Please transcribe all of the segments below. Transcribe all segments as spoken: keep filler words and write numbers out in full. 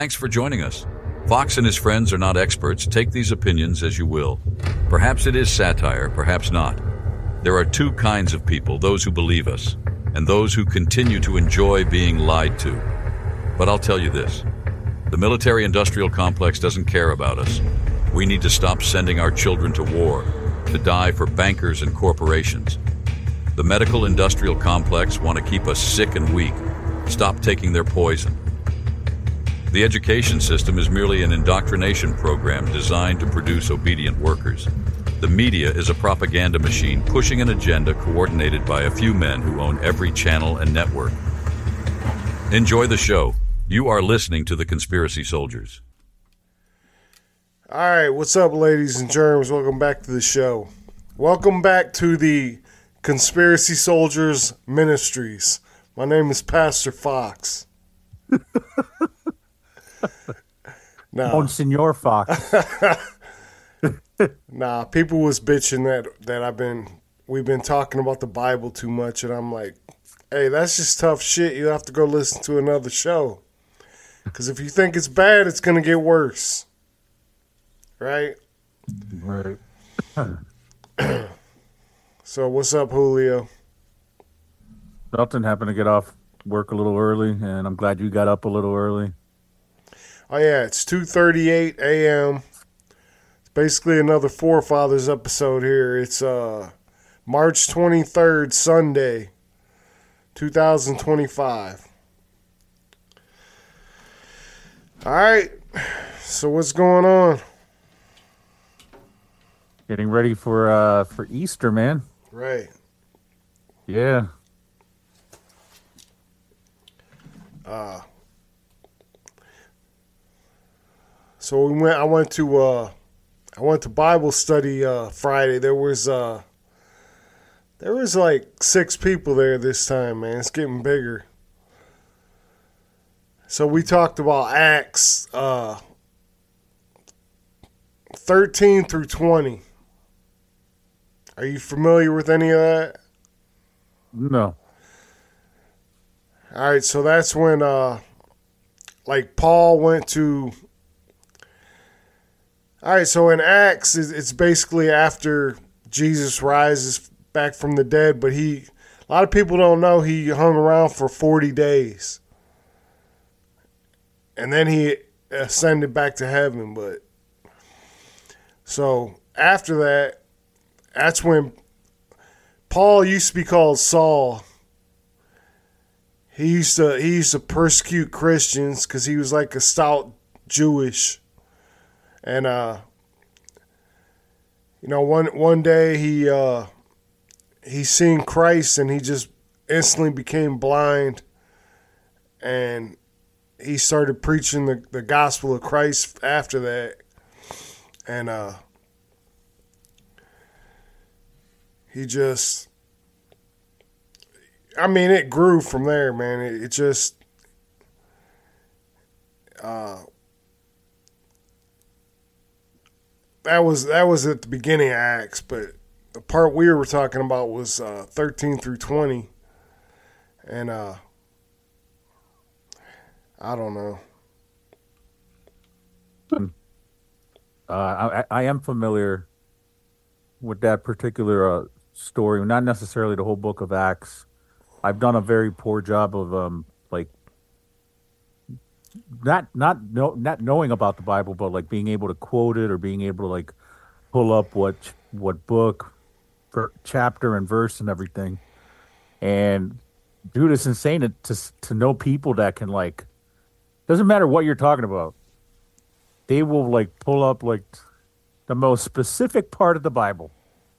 Thanks for joining us. Fox and his friends are not experts. Take these opinions as you will. Perhaps it is satire, perhaps not. There are two kinds of people, those who believe us, and those who continue to enjoy being lied to. But I'll tell you this. The military-industrial complex doesn't care about us. We need to stop sending our children to war, to die for bankers and corporations. The medical-industrial complex want to keep us sick and weak. Stop taking their poison. The education system is merely an indoctrination program designed to produce obedient workers. The media is a propaganda machine pushing an agenda coordinated by a few men who own every channel and network. Enjoy the show. You are listening to The Conspiracy Soldiers. All right, what's up, ladies and germs? Welcome back to the show. Welcome back to the Conspiracy Soldiers Ministries. My name is Pastor Fox. Nah. Monsignor Fox. Nah, people was bitching that that I've been we've been talking about the Bible too much, and I'm like, hey, that's just tough shit. You have to go listen to another show, because if you think it's bad, it's gonna get worse, right? Right. So what's up, Julio? Nothing. Happened to get off work a little early, and I'm glad you got up a little early. Oh, yeah, it's two thirty-eight a.m. It's basically another Forefathers episode here. It's uh, March twenty-third, Sunday, two thousand twenty-five. All right, so what's going on? Getting ready for uh, for Easter, man. Right. Yeah. Uh So we went. I went to. Uh, I went to Bible study uh, Friday. There was. Uh, there was like six people there this time, man. It's getting bigger. So we talked about Acts uh, thirteen through twenty. Are you familiar with any of that? No. All right. So that's when, uh, like, Paul went to. All right, so in Acts, it's basically after Jesus rises back from the dead, but he, a lot of people don't know he hung around for forty days. And then he ascended back to heaven, but, so after that, that's when Paul used to be called Saul. He used to, he used to persecute Christians because he was like a stout Jewish. And, uh, you know, one one day he uh, he seen Christ and he just instantly became blind. And he started preaching the, the gospel of Christ after that. And uh, he just, I mean, it grew from there, man. It, it just, uh, That was that was at the beginning of Acts, but the part we were talking about was uh, thirteen through twenty, and uh, I don't know. Uh, I, I am familiar with that particular uh, story, not necessarily the whole book of Acts. I've done a very poor job of um like not not know, not knowing about the Bible, but like being able to quote it or being able to like pull up what what book, for chapter and verse and everything. And dude, it's insane to, to to know people that can like, doesn't matter what you're talking about, they will like pull up like the most specific part of the Bible.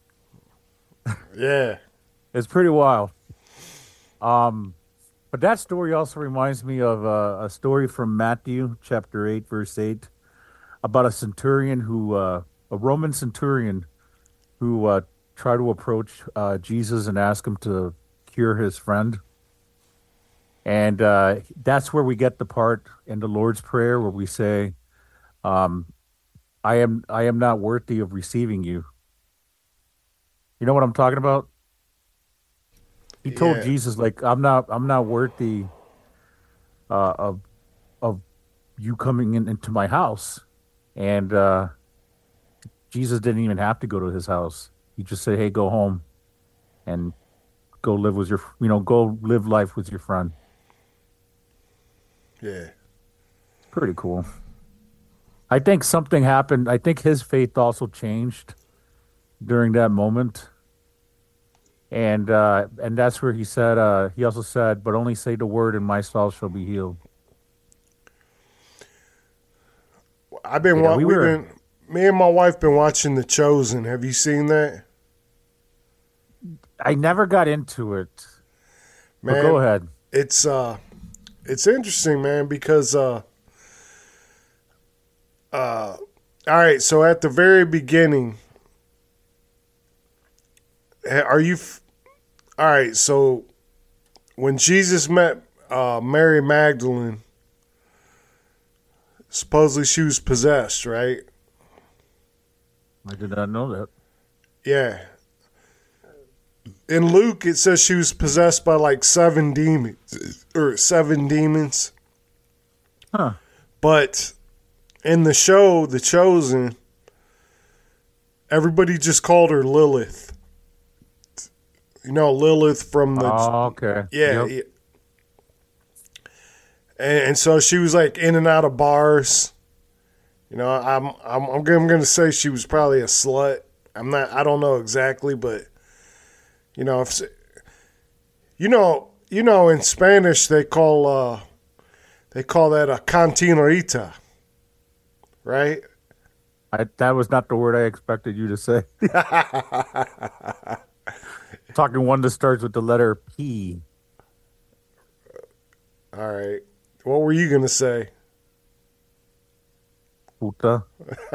Yeah, it's pretty wild. Um. But that story also reminds me of uh, a story from Matthew chapter eight, verse eight, about a centurion who, uh, a Roman centurion who uh, tried to approach uh, Jesus and ask him to cure his friend. And uh, that's where we get the part in the Lord's Prayer where we say, um, I am I am not worthy of receiving you. You know what I'm talking about? He told Yeah. Jesus, like, I'm not I'm not worthy uh, of of you coming in, into my house. And uh, Jesus didn't even have to go to his house. He just said, hey, go home and go live with your, you know, go live life with your friend. Yeah. Pretty cool. I think something happened. I think his faith also changed during that moment. And uh, and that's where he said, uh, he also said, but only say the word and my soul shall be healed. I've been, Yeah, wa- we we've were- been, me and my wife been watching The Chosen. Have you seen that? I never got into it. But Man, go ahead. It's, uh, it's interesting, man, because, uh, uh, all right, so at the very beginning, are you, f- all right, so when Jesus met uh, Mary Magdalene, supposedly she was possessed, right? I did not know that. Yeah. In Luke, it says she was possessed by like seven demons, or seven demons. Huh. But in the show, The Chosen, everybody just called her Lilith. You know, Lilith from the... Oh, okay. Yeah. Yep. yeah. And, and so she was like in and out of bars. You know, I'm I'm I'm going to say she was probably a slut. I'm not, I don't know exactly, but, you know, if, you know, you know, in Spanish, they call, uh, they call that a cantinerita, right? I, that was not the word I expected you to say. Talking one that starts with the letter P. All right. What were you going to say? Puta.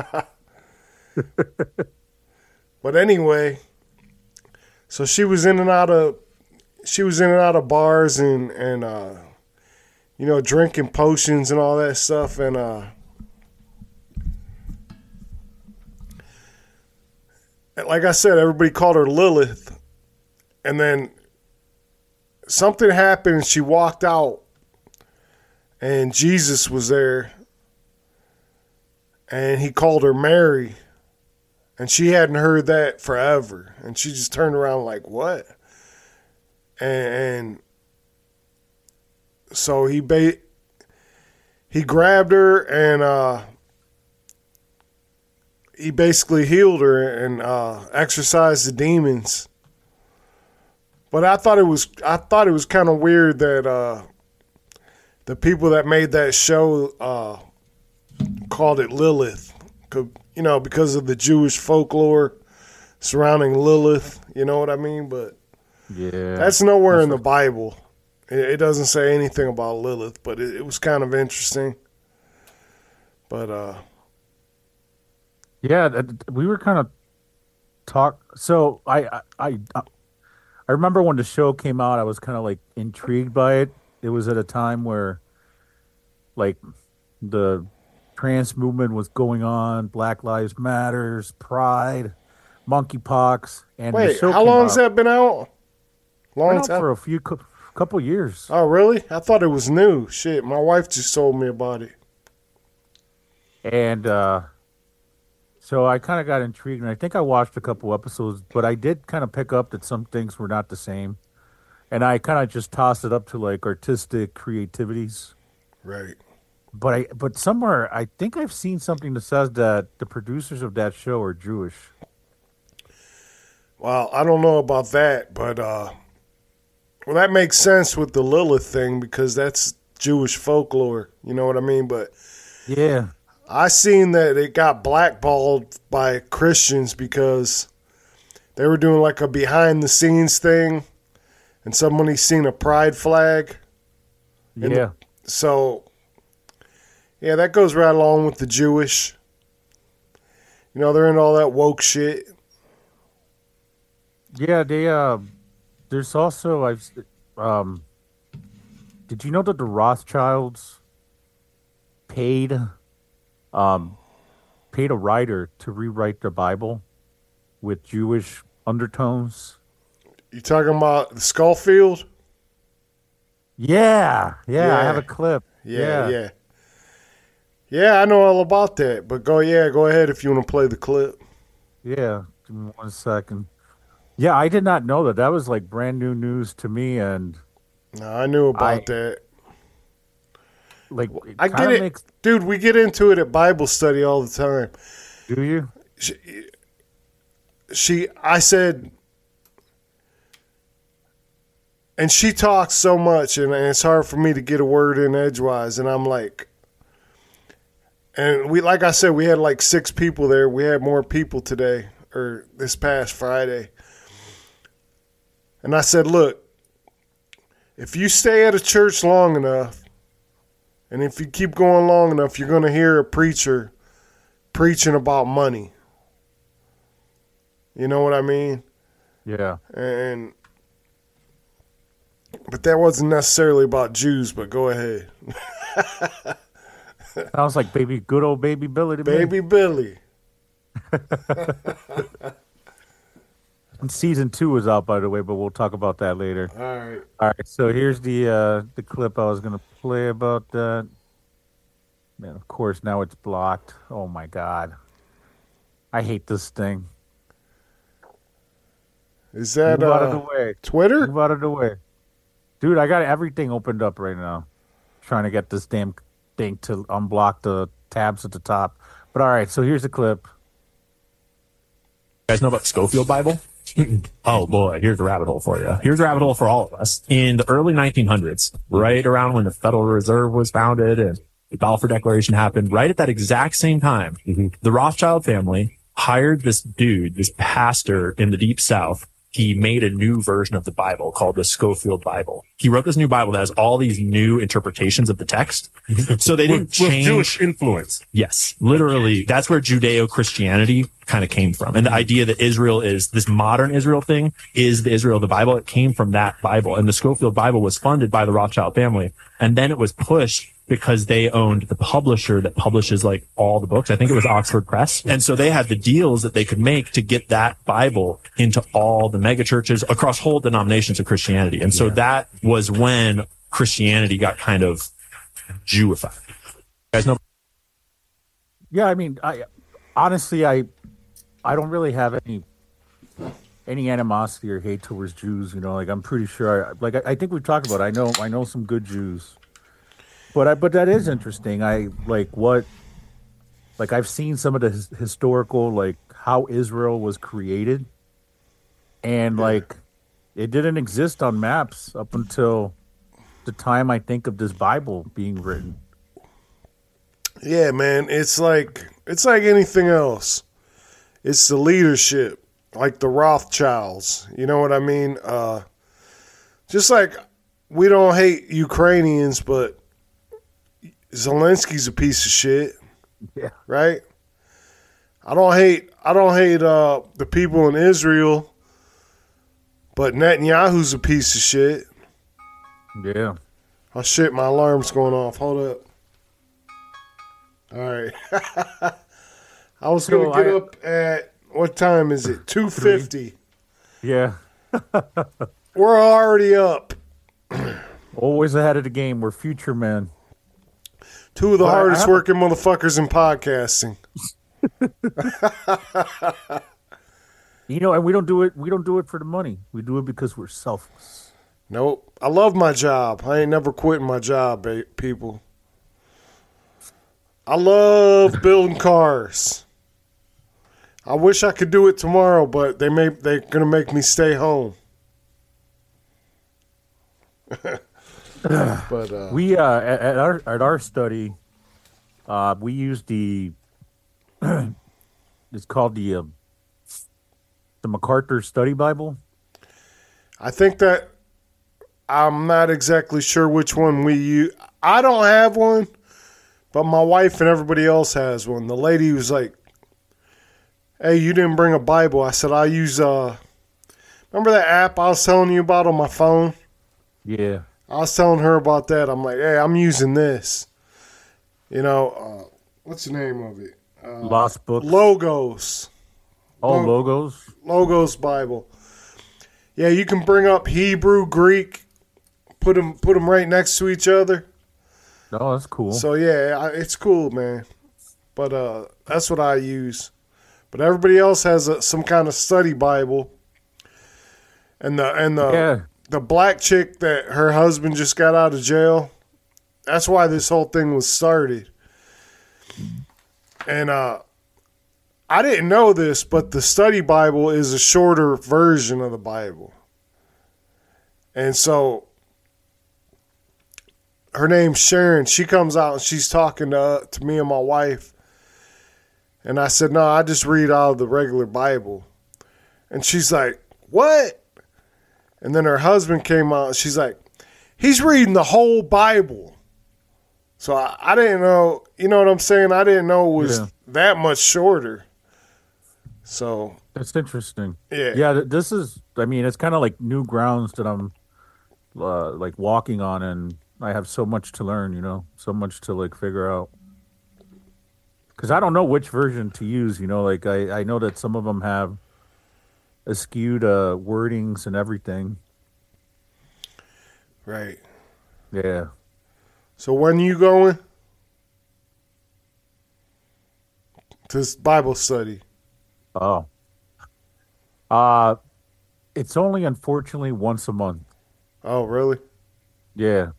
But anyway, so she was in and out of, she was in and out of bars and, and, uh, you know, drinking potions and all that stuff. And, uh, like I said, everybody called her Lilith. And then something happened and she walked out and Jesus was there and he called her Mary and she hadn't heard that forever. And she just turned around like, what? And, and so he ba- he grabbed her and, uh, he basically healed her and, uh, exorcised the demons. But I thought it was I thought it was kind of weird that uh, the people that made that show uh, called it Lilith, you know, because of the Jewish folklore surrounding Lilith. You know what I mean? But Yeah. that's nowhere in the Bible. It, it doesn't say anything about Lilith, but it, it was kind of interesting. But uh, Yeah, that- we were kind of talk. So I, I, I, I remember when the show came out, I was kind of like intrigued by it. It was at a time where, like, the trans movement was going on, Black Lives Matters, Pride, monkeypox, and the wait, show how came long has out. that been out? Long Went out time. for a few cou- couple years. Oh, really? I thought it was new. Shit, my wife just told me about it. And uh, so I kind of got intrigued, and I think I watched a couple episodes, but I did kind of pick up that some things were not the same. And I kind of just tossed it up to like artistic creativities. Right. But I, but somewhere I think I've seen something that says that the producers of that show are Jewish. Well, I don't know about that, but uh, well, that makes sense with the Lilith thing because that's Jewish folklore. You know what I mean? But Yeah. I seen that it got blackballed by Christians because they were doing like a behind the scenes thing, and somebody seen a pride flag. And Yeah. So, yeah, that goes right along with the Jewish. You know, they're in all that woke shit. Yeah, they uh there's also I've um did you know that the Rothschilds paid um paid a writer to rewrite the Bible with Jewish undertones? You talking about Schofield? Yeah, yeah, I have Yeah. a clip. Yeah, Yeah. yeah. Yeah, I know all about that. But go, yeah, go ahead if you want to play the clip. Yeah, give me one second. Yeah, I did not know that. That was like brand new news to me, and No, I knew about I, that. Like, I get it, makes, dude. We get into it at Bible study all the time. Do you? She, she I said, and she talks so much, and, and it's hard for me to get a word in edgewise. And I'm like, and we, like I said, we had like six people there. We had more people today or this past Friday. And I said, look, if you stay at a church long enough, and if you keep going long enough, you're going to hear a preacher preaching about money. You know what I mean? Yeah. And but that wasn't necessarily about Jews, but go ahead. Sounds like baby, good old baby Billy to baby me. Billy. And season two is out, by the way, but we'll talk about that later. All right. All right. So here's the uh, the clip I was gonna play about that. Man, of course now it's blocked. Oh my god, I hate this thing. Is that Move uh, out of the way? Twitter? Move out of the way, dude. I got everything opened up right now, trying to get this damn thing to unblock the tabs at the top. But all right, so here's the clip. You guys know about Schofield Bible? Oh boy, here's a rabbit hole for you. Here's a rabbit hole for all of us. In the early nineteen hundreds, right around when the Federal Reserve was founded and the Balfour Declaration happened, right at that exact same time, mm-hmm. the Rothschild family hired this dude, this pastor in the Deep South. He made a new version of the Bible called the Schofield Bible. He wrote this new Bible that has all these new interpretations of the text. So they didn't with, change. With Jewish influence. Yes, literally. That's where Judeo-Christianity kind of came from. And the idea that Israel is this modern Israel thing is the Israel of the Bible. It came from that Bible. And the Schofield Bible was funded by the Rothschild family. And then it was pushed because they owned the publisher that publishes like all the books. I think it was Oxford Press. And so they had the deals that they could make to get that Bible into all the mega churches across whole denominations of Christianity. And so yeah. that was when Christianity got kind of Jewified. You guys know? Yeah, I mean, I honestly, I, I don't really have any, any animosity or hate towards Jews. You know, like I'm pretty sure, I, like I, I think we talked about. It. I know, I know some good Jews. But I, but that is interesting. I like what, like I've seen some of the his, historical, like how Israel was created, and like it didn't exist on maps up until the time I think of this Bible being written. Yeah, man, it's like it's like anything else. It's the leadership, like the Rothschilds. You know what I mean? Uh, just like we don't hate Ukrainians, but Zelensky's a piece of shit. Yeah. Right? I don't hate I don't hate uh, the people in Israel, but Netanyahu's a piece of shit. Yeah. Oh shit, my alarm's going off. Hold up. All right. I was So gonna get I- up at what time is it? two fifty. Yeah. We're already up. Always ahead of the game. We're future men. Two of the Well, I hardest have- working motherfuckers in podcasting. You know, and we don't do it. We don't do it for the money. We do it because we're selfless. Nope. I love my job. I ain't never quitting my job, ba- people. I love building cars. I wish I could do it tomorrow, but they may they're gonna make me stay home. But uh, We uh, at, at our at our study, uh, we use the. It's called the uh, the MacArthur Study Bible. I think that I'm not exactly sure which one we use. I don't have one, but my wife and everybody else has one. The lady was like, "Hey, you didn't bring a Bible." I said, "I use uh, remember that app I was telling you about on my phone?" Yeah. I was telling her about that. I'm like, "Hey, I'm using this." You know, uh, what's the name of it? Uh, Lost books. Logos. Oh, Lo- logos. Logos Bible. Yeah, you can bring up Hebrew, Greek, put them put them right next to each other, Oh, that's cool. So yeah, I, it's cool, man. But uh, that's what I use. But everybody else has a, some kind of study Bible. And the and the yeah. the black chick that her husband just got out of jail. That's why this whole thing was started. And uh, I didn't know this, but the study Bible is a shorter version of the Bible. And so her name's Sharon. She comes out and she's talking to, uh, to me and my wife. And I said, no, I just read out of the regular Bible. And she's like, what? And then her husband came out and she's like, he's reading the whole Bible. So I, I didn't know, you know what I'm saying? I didn't know it was yeah. that much shorter. So. That's interesting. Yeah. Yeah, this is, I mean, it's kind of like new grounds that I'm uh, like walking on, and I have so much to learn, you know, so much to like figure out. Because I don't know which version to use, you know, like I, I know that some of them have skewed uh, wordings and everything. Right. Yeah. So when you going to this Bible study? Oh. Uh, it's only unfortunately once a month. Oh, really? Yeah.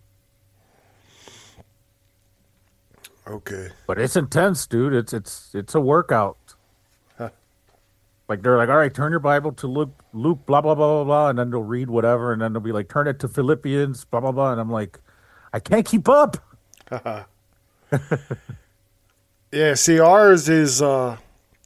Okay. But it's intense, dude. It's it's it's a workout. Huh. Like they're like, all right, turn your Bible to Luke, Luke, blah blah blah blah blah, and then they'll read whatever, and then they'll be like, turn it to Philippians, blah blah blah, and I'm like, I can't keep up. Yeah. See, ours is uh,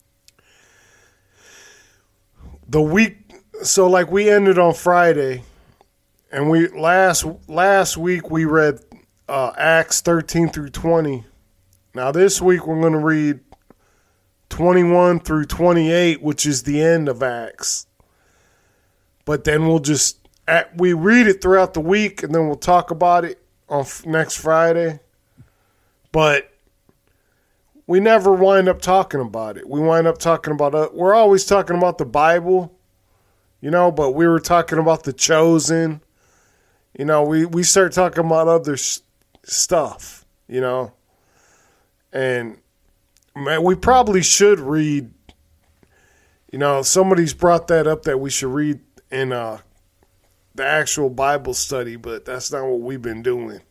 the week. So, like, we ended on Friday, and we last last week we read uh, Acts thirteen through twenty. Now, this week we're going to read twenty-one through twenty-eight, which is the end of Acts. But then we'll just, we read it throughout the week, and then we'll talk about it on next Friday. But we never wind up talking about it. We wind up talking about, uh, we're always talking about the Bible, you know, but we were talking about the Chosen. You know, we, we start talking about other sh- stuff, you know. And man, we probably should read, you know, somebody's brought that up that we should read in uh, the actual Bible study, but that's not what we've been doing.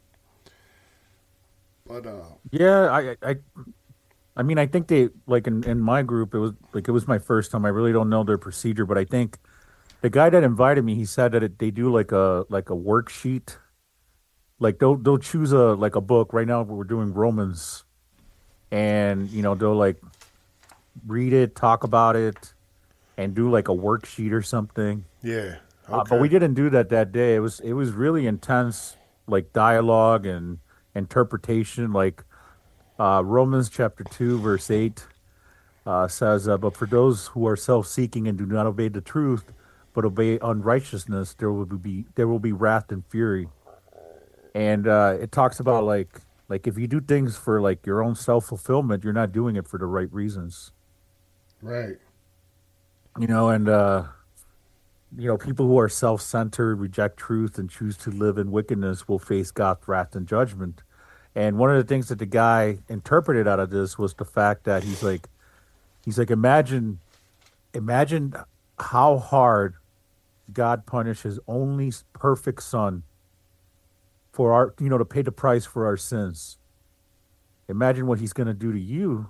But uh, yeah, I, I, I mean, I think they like in, in my group, it was like it was my first time. I really don't know their procedure, but I think the guy that invited me, he said that it, they do like a like a worksheet, like they'll they'll choose a like a book. Right now, we're doing Romans. And, you know, they'll like read it, talk about it, and do like a worksheet or something. Yeah. Okay. Uh, but we didn't do that that day. It was it was really intense, like dialogue and interpretation. Like uh, Romans chapter two, verse eight uh, says, uh, but for those who are self-seeking and do not obey the truth, but obey unrighteousness, there will be there will be wrath and fury. And uh, it talks about like, Like, if you do things for, like, your own self-fulfillment, you're not doing it for the right reasons. Right. You know, and, uh, you know, people who are self-centered, reject truth, and choose to live in wickedness will face God's wrath and judgment. And one of the things that the guy interpreted out of this was the fact that he's like, he's like, imagine, imagine how hard God punished his only perfect son for our, you know, to pay the price for our sins. Imagine what he's going to do to you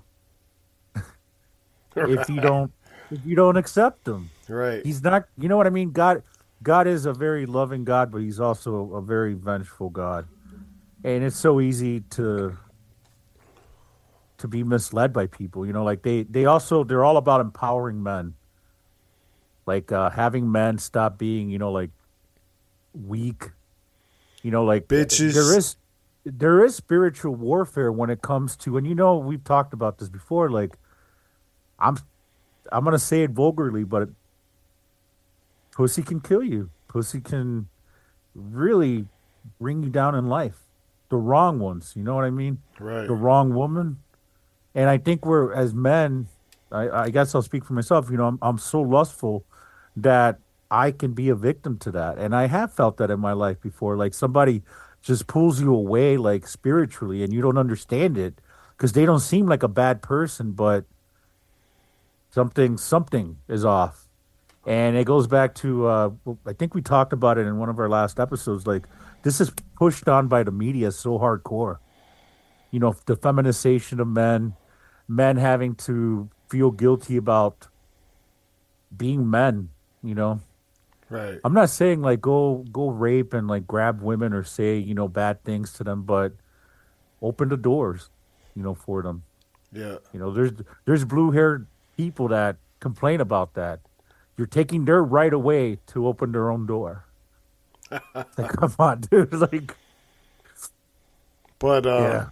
if you don't, if you don't accept him. Right. He's not, you know what I mean? God, God is a very loving God, but he's also a very vengeful God. And it's so easy to, to be misled by people, you know, like they, they also, they're all about empowering men. Like uh, having men stop being, you know, like weak. You know, like bitches. There is, there is spiritual warfare when it comes to, and you know, we've talked about this before. Like, I'm, I'm gonna say it vulgarly, but pussy can kill you. Pussy can really bring you down in life. The wrong ones, you know what I mean? Right. The wrong woman, and I think we're as men. I, I guess I'll speak for myself. You know, I'm, I'm so lustful that I can be a victim to that. And I have felt that in my life before. Like somebody just pulls you away like spiritually, and you don't understand it because they don't seem like a bad person, but something something is off. And it goes back to uh, I think we talked about it in one of our last episodes. Like this is pushed on by the media so hardcore. You know, the feminization of men, men having to feel guilty about being men. You know, Right. I'm not saying like go go rape and like grab women or say, you know, bad things to them, but open the doors, you know, for them. Yeah. You know, there's there's blue haired people that complain about that. You're taking their right away to open their own door. Like, come on, dude. Like, But uh, yeah,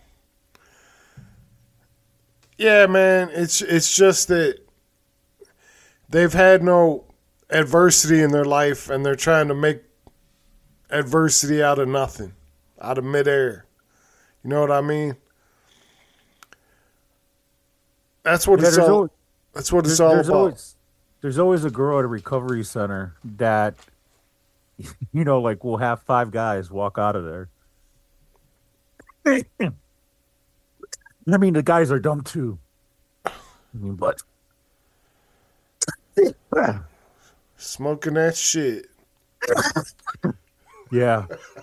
yeah, man, it's it's just that they've had no adversity in their life, and they're trying to make adversity out of nothing, out of midair. You know what I mean? That's what yeah it's there's all. always, That's what it's there's, all there's about. always there's always a girl at a recovery center that, you know, like will have five guys walk out of there. I mean, the guys are dumb too. I mean, but Smoking that shit. yeah.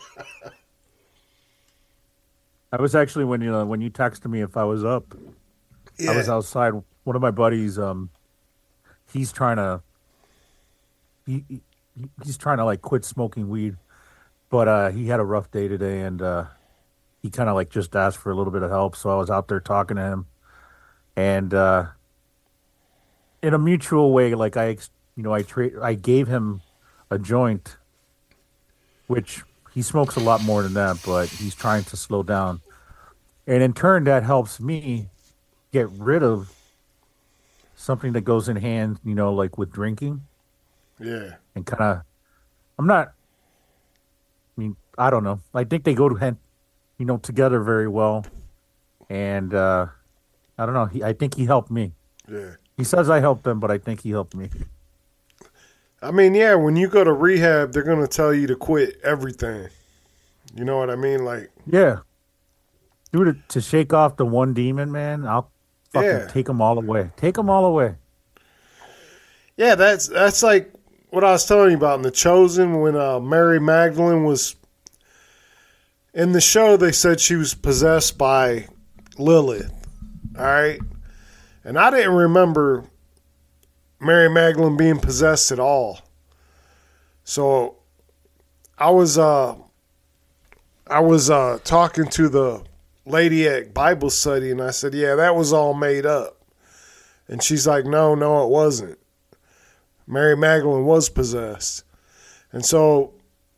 I was actually when you know when you texted me if I was up, Yeah. I was outside. One of my buddies, um, he's trying to he, he he's trying to like quit smoking weed, but uh, he had a rough day today, and uh, he kind of like just asked for a little bit of help. So I was out there talking to him, and uh, in a mutual way, like I, ex- you know, I tra- I gave him a joint, which he smokes a lot more than that, but he's trying to slow down, and in turn, that helps me get rid of something that goes in hand, you know, like with drinking, Yeah. and kind of, I'm not. I mean, I don't know. I think they go to hand, you know, together very well, and uh, I don't know. He, I think he helped me. Yeah. He says I helped him, but I think he helped me. I mean, yeah, when you go to rehab, they're going to tell you to quit everything. You know what I mean? Like, Yeah, dude, to shake off the one demon, man, I'll fucking Yeah. take them all away. Take them all away. yeah, that's that's like what I was telling you about in The Chosen when uh, Mary Magdalene was in the show. They said she was possessed by Lilith. All right, and I didn't remember Mary Magdalene being possessed at all. So I was uh I was uh talking to the lady at Bible study, and I said, "Yeah, that was all made up." And she's like, "No, no, it wasn't. Mary Magdalene was possessed." And so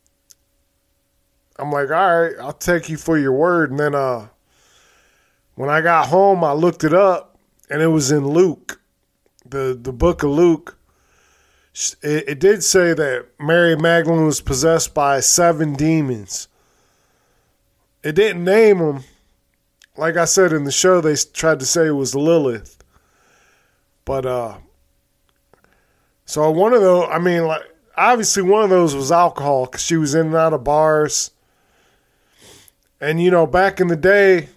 I'm like, "All right, I'll take you for your word." And then uh when I got home, I looked it up, and it was in Luke, the the book of Luke. It, it did say that Mary Magdalene was possessed by seven demons. It didn't name them. Like I said in the show, they tried to say it was Lilith. But, uh, so one of those, I mean, like, obviously one of those was alcohol because she was in and out of bars. And, you know, back in the day,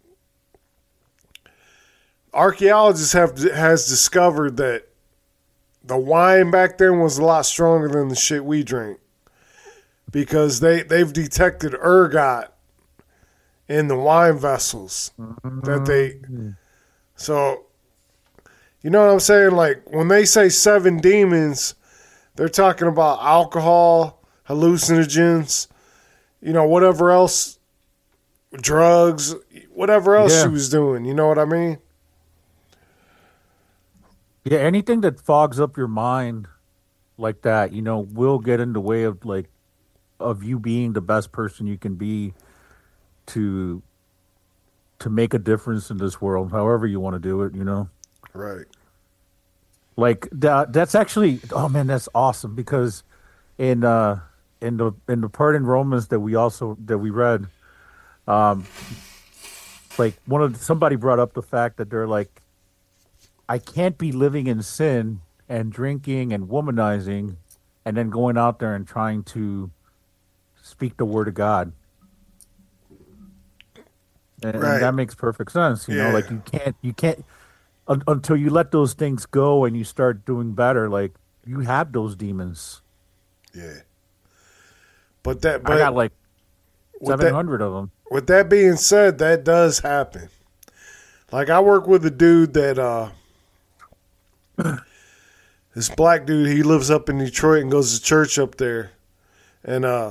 archaeologists have has discovered that the wine back then was a lot stronger than the shit we drink because they, they've detected ergot in the wine vessels that they, so, you know what I'm saying? Like, when they say seven demons, they're talking about alcohol, hallucinogens, you know, whatever else, drugs, whatever else Yeah. she was doing. You know what I mean? Yeah, anything that fogs up your mind like that, you know, will get in the way of like of you being the best person you can be to to make a difference in this world, however you want to do it, you know. Right. Like that that's actually oh man, that's awesome because in uh in the in the part in Romans that we also that we read, um like one of somebody brought up the fact that they're like I can't be living in sin and drinking and womanizing and then going out there and trying to speak the word of God. and, and Right. that makes perfect sense. You Yeah. know, like you can't, you can't un, until you let those things go and you start doing better. Like you have those demons. Yeah. But that, but I got like with that- seven hundred of them. with that being said, that does happen. Like I work with a dude that uh this black dude, he lives up in Detroit and goes to church up there. And uh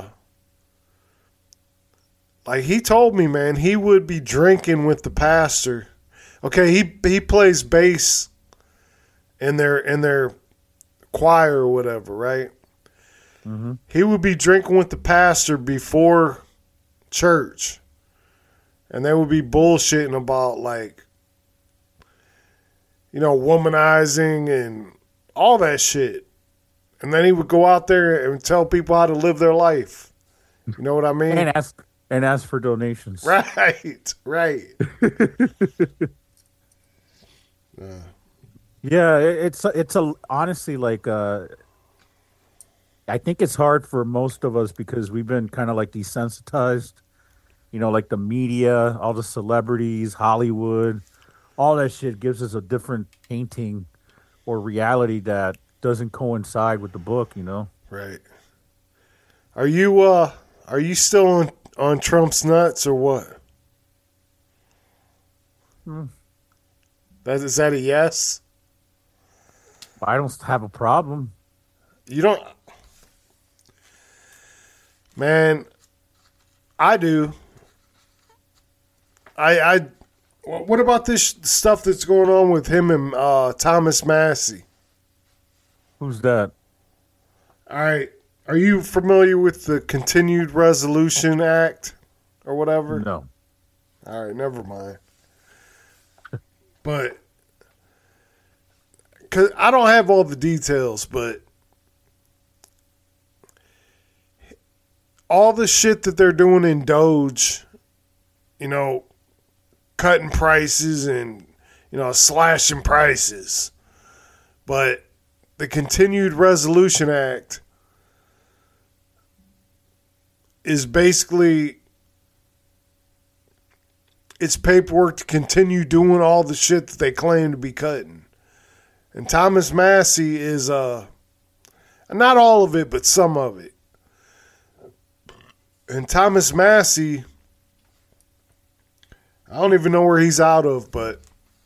like he told me, man, he would be drinking with the pastor. Okay, he he plays bass in their in their choir or whatever, right? Mm-hmm. He would be drinking with the pastor before church. And they would be bullshitting about, like, you know, womanizing and all that shit. And then he would go out there and tell people how to live their life. You know what I mean? And ask and ask for donations. Right, right. Yeah, it- it's it's a honestly like uh, I think it's hard for most of us because we've been kind of like desensitized. You know, like the media, all the celebrities, Hollywood, all that shit gives us a different painting or reality that doesn't coincide with the book. You know. Right. Are you uh are you still on, on Trump's nuts or what? Hmm. That is that a yes? I don't have a problem. You don't, man. I do. I I. What about this stuff that's going on with him and uh, Thomas Massey? Who's that? All right. Are you familiar with the Continued Resolution Act or whatever? No. All right, never mind. But cause I don't have all the details, but all the shit that they're doing in Doge, you know, cutting prices and, you know, slashing prices. But the Continued Resolution Act is basically it's paperwork to continue doing all the shit that they claim to be cutting. And Thomas Massey is uh not all of it, but some of it. And Thomas Massey, I don't even know where he's out of, but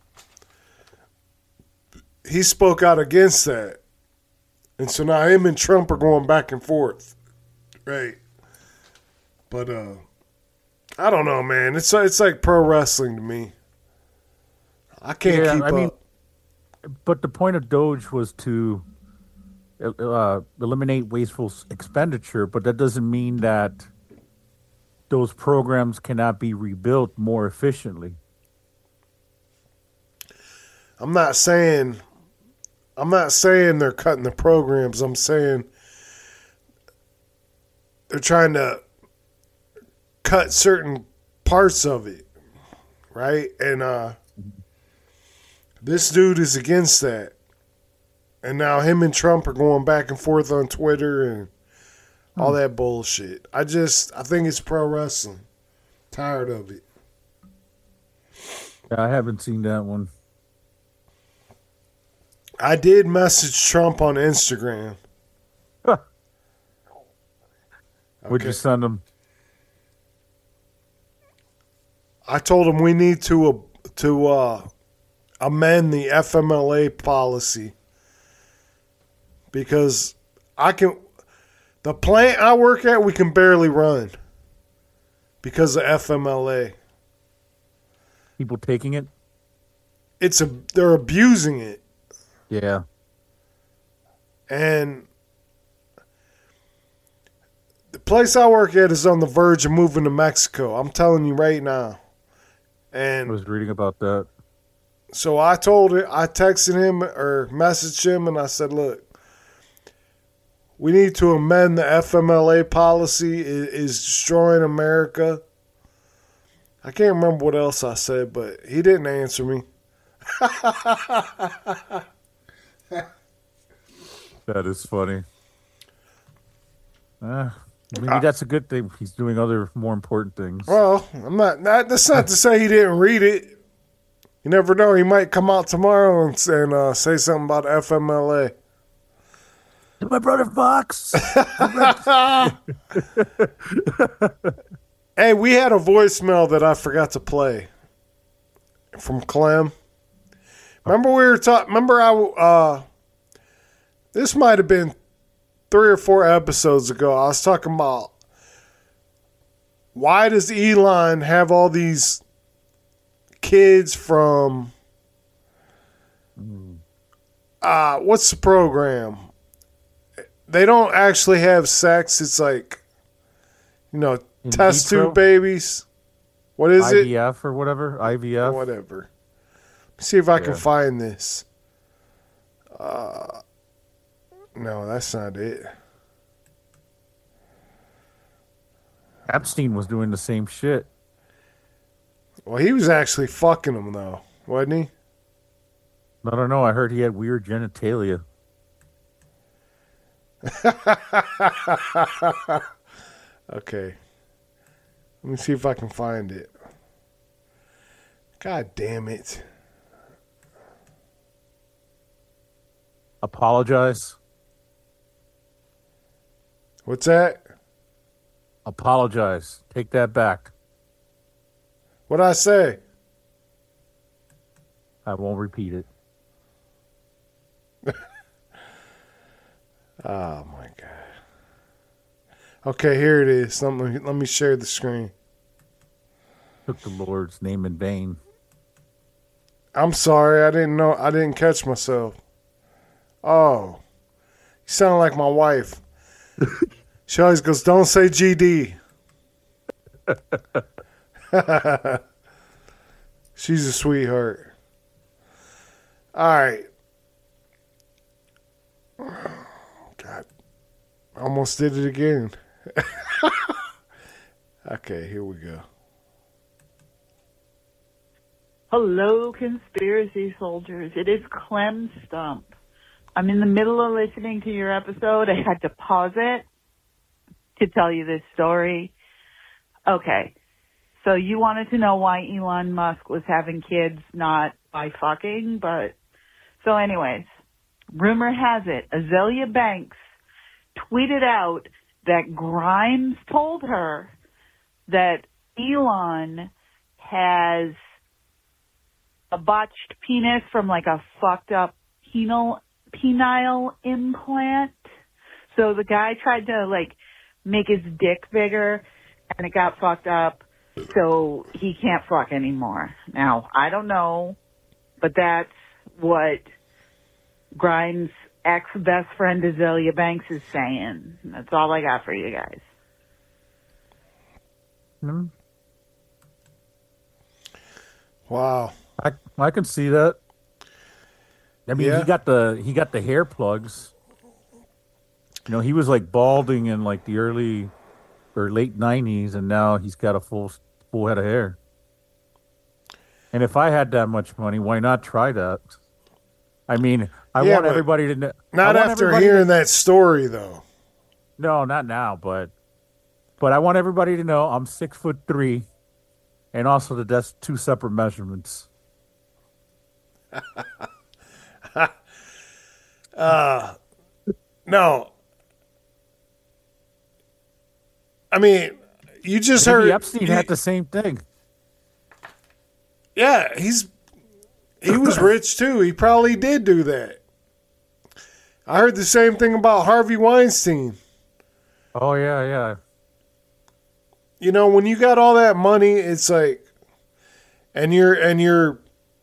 he spoke out against that. And so now him and Trump are going back and forth. Right. But uh I don't know, man. It's it's like pro wrestling to me. I can't Yeah, keep I up. mean, but the point of Doge was to uh, eliminate wasteful s- expenditure, but that doesn't mean that those programs cannot be rebuilt more efficiently. I'm not saying I'm not saying they're cutting the programs. I'm saying they're trying to cut certain parts of it, right? And uh, this dude is against that. And now him and Trump are going back and forth on Twitter and all that bullshit. I just, I think it's pro wrestling. Tired of it. Yeah, I haven't seen that one. I did message Trump on Instagram. Would you send them? I told him we need to uh, to uh, amend the F M L A policy because I can the plant I work at we can barely run because of F M L A. People taking it? It's a they're abusing it, Yeah. and the place I work at is on the verge of moving to Mexico. I'm telling you right now. I And was reading about that. so I told it, I texted him or messaged him and I said, look, we need to amend the F M L A policy. It is destroying America. I can't remember what else I said, but he didn't answer me. That is funny. Uh, Maybe that's a good thing. He's doing other more important things. Well, I'm not, not. That's not to say he didn't read it. You never know. He might come out tomorrow and, and uh, say something about F M L A. My brother Fox. Hey, we had a voicemail that I forgot to play from Clem. Remember we were talking. Remember I. Uh, this might have been three or four episodes ago. I was talking about why does Elon have all these kids from. Uh, what's the program? They don't actually have sex. It's like, you know, In test vitro? tube babies. What is I V F it? or whatever. I V F. Whatever. Let's see if I can Yeah. find this. Uh, no, that's not it. Epstein was doing the same shit. Well, he was actually fucking them, though, wasn't he? I don't know. I heard he had weird genitalia. Okay. Let me see if I can find it. God damn it. Apologize. What's that? Apologize. Take that back. What'd I say? I won't repeat it. Oh, my God. Okay, here it is. Let me, let me share the screen. Took the Lord's name in vain. I'm sorry. I didn't know. I didn't catch myself. Oh. You sound like my wife. She always goes, don't say G D. She's a sweetheart. All right. God. Almost did it again. Okay, here we go. Hello, conspiracy soldiers. It is Clem Stump. I'm in the middle of listening to your episode. I had to pause it to tell you this story. Okay. So you wanted to know why Elon Musk was having kids not by fucking, but so anyways, rumor has it Azalea Banks tweeted out that Grimes told her that Elon has a botched penis from like a fucked up penile, penile implant. So the guy tried to like make his dick bigger and it got fucked up. So he can't fuck anymore. Now, I don't know, but that's what Grimes' ex-best friend Azalea Banks is saying. That's all I got for you guys. Hmm. Wow. I I can see that. I mean, Yeah. he got the he got the hair plugs. You know, he was like balding in like the early or late nineties, and now he's got a full full head of hair. And if I had that much money, why not try that? I mean, I Yeah, want but everybody to know. Not I want after everybody hearing to- that story, though. No, not now, but but I want everybody to know I'm six foot three, and also that that's two separate measurements. uh, no. I mean, you just Maybe heard. Epstein he- had the same thing. Yeah, he's he was rich too. He probably did do that. I heard the same thing about Harvey Weinstein. Oh yeah, yeah. You know, when you got all that money, it's like, and you're and you're,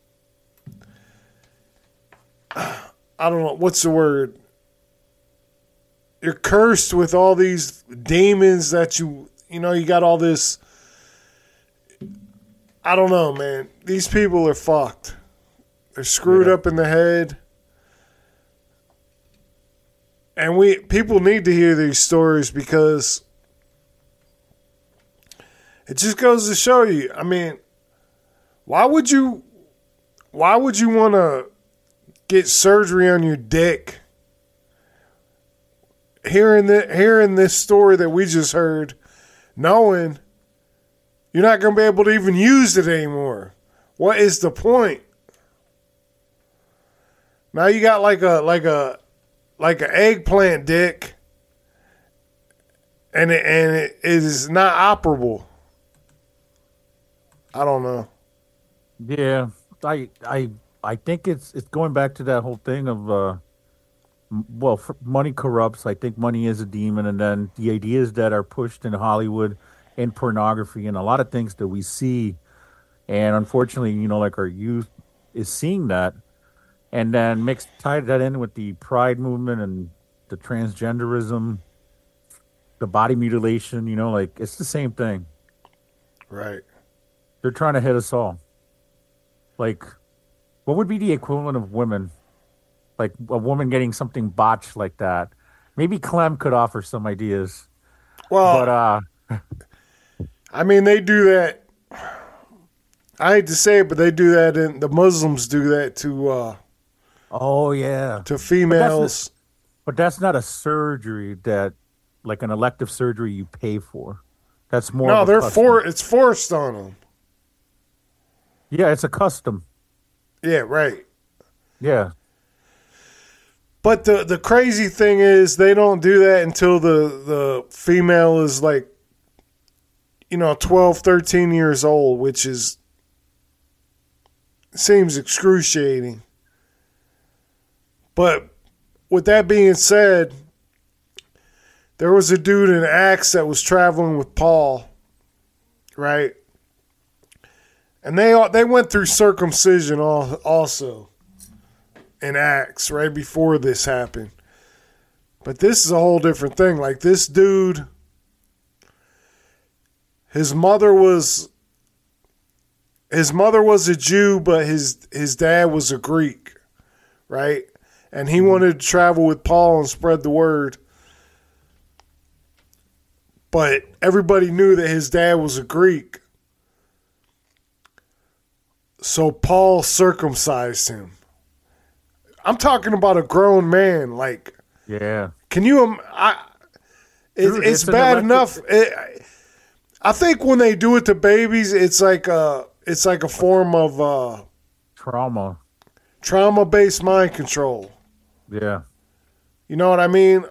I don't know what's the word. You're cursed with all these demons that you, you know, you got all this. I don't know, man. These people are fucked. They're screwed Yeah. up in the head. And we people need to hear these stories because it just goes to show you. I mean, why would you why would you want to get surgery on your dick hearing the hearing this story that we just heard, knowing you're not going to be able to even use it anymore. What is the point? Now you got like a like a like an eggplant dick, and it, and it is not operable. I don't know. Yeah, I I I think it's it's going back to that whole thing of uh, m- well, f- money corrupts. I think money is a demon, and then the ideas that are pushed in Hollywood and pornography and a lot of things that we see, and unfortunately, you know, like our youth is seeing that, and then mix tie that in with the pride movement and the transgenderism, the body mutilation. You know, like it's the same thing. Right. They're trying to hit us all. Like, what would be the equivalent of women? Like a woman getting something botched like that. Maybe Clem could offer some ideas. Well, But uh, I mean, they do that. I hate to say it, but they do that, and the Muslims do that to uh, oh yeah, to females. but that's not a surgery that, like an elective surgery, you pay for. That's more. No, of a they're custom. for it's forced on them. Yeah, it's a custom. Yeah, right. Yeah, But the the crazy thing is, they don't do that until the the female is like, you know, twelve, thirteen years old, which is seems excruciating. But with that being said, there was a dude in Acts that was traveling with Paul, right? And they all- they went through circumcision all, also in Acts right before this happened. But this is a whole different thing. Like this dude, his mother was his mother was a Jew, but his his dad was a Greek, right? And he wanted to travel with Paul and spread the word. But everybody knew that his dad was a Greek. So Paul circumcised him. I'm talking about a grown man. Like, yeah. can you? im- I, it, Dude, it's it's an bad electric- enough. It, I think when they do it to babies, it's like a, it's like a form of uh, Trauma. trauma-based mind control. Yeah. You know what I mean?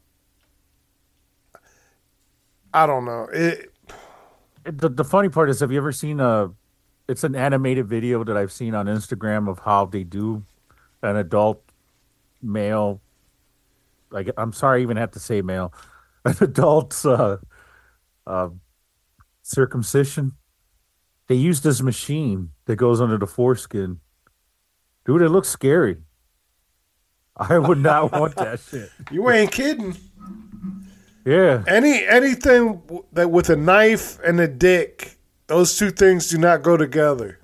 I don't know. It, The the funny part is, have you ever seen a? It's an animated video that I've seen on Instagram of how they do an adult male. Like I'm sorry, I even have to say male, an adult uh, uh, circumcision. They use this machine that goes under the foreskin. Dude, it looks scary. I would not want that shit. you ain't kidding. Yeah. Any anything w- that with a knife and a dick, those two things do not go together.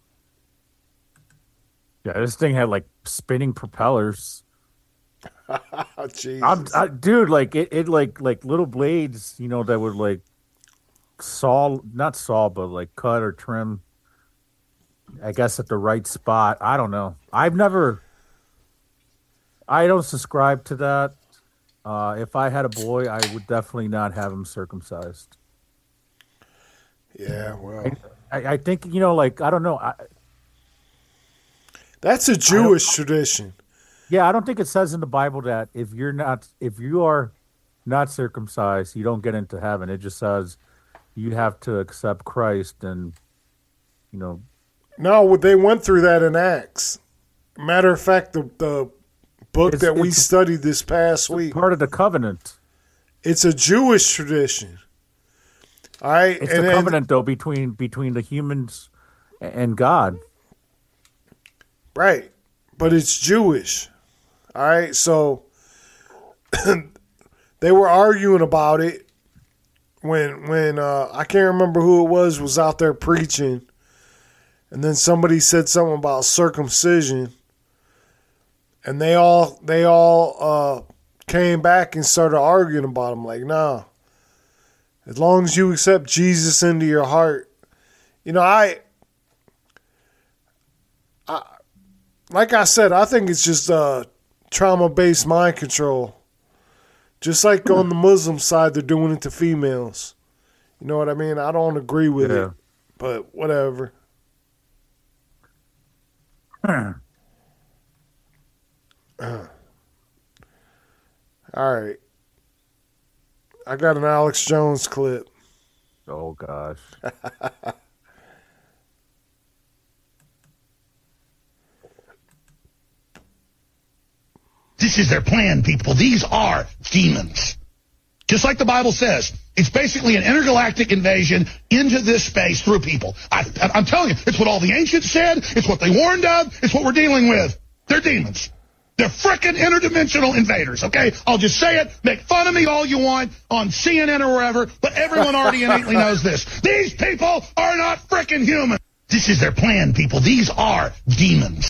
Yeah, this thing had like spinning propellers. Oh, Jesus. I'm, I, dude, like it, it, like like little blades, you know, that would like saw, not saw, but like cut or trim. I guess at the right spot. I don't know. I've never. I don't subscribe to that. Uh, if I had a boy, I would definitely not have him circumcised. Yeah, well, I, I think you know, like I don't know. I, that's a Jewish tradition. Yeah, I don't think it says in the Bible that if you're not, if you are not circumcised, you don't get into heaven. It just says you have to accept Christ, and you know. No, they went through that in Acts. Matter of fact, the the book It's- that we it's- studied this past week, Part of the covenant. it's a Jewish tradition. All right, It's and the then- covenant, though, between between the humans and God. right? But it's Jewish. All right, so they were arguing about it when when uh, I can't remember who it was was out there preaching, and then somebody said something about circumcision, and they all they all uh, came back and started arguing about him. Like, nah, as long as you accept Jesus into your heart, you know, I. Like I said, I think it's just uh, trauma-based mind control Just like on the Muslim side, they're doing it to females. You know what I mean? I don't agree with Yeah. it, but whatever. Hmm. Uh, all right. I got an Alex Jones clip. Oh gosh. This is their plan, people. These are demons. Just like the Bible says, it's basically an intergalactic invasion into this space through people. I, I'm telling you, it's what all the ancients said. It's what they warned of. It's what we're dealing with. They're demons. They're frickin' interdimensional invaders, okay? I'll just say it. Make fun of me all you want on C N N or wherever, but everyone already innately knows this. These people are not frickin' human. This is their plan, people. These are demons.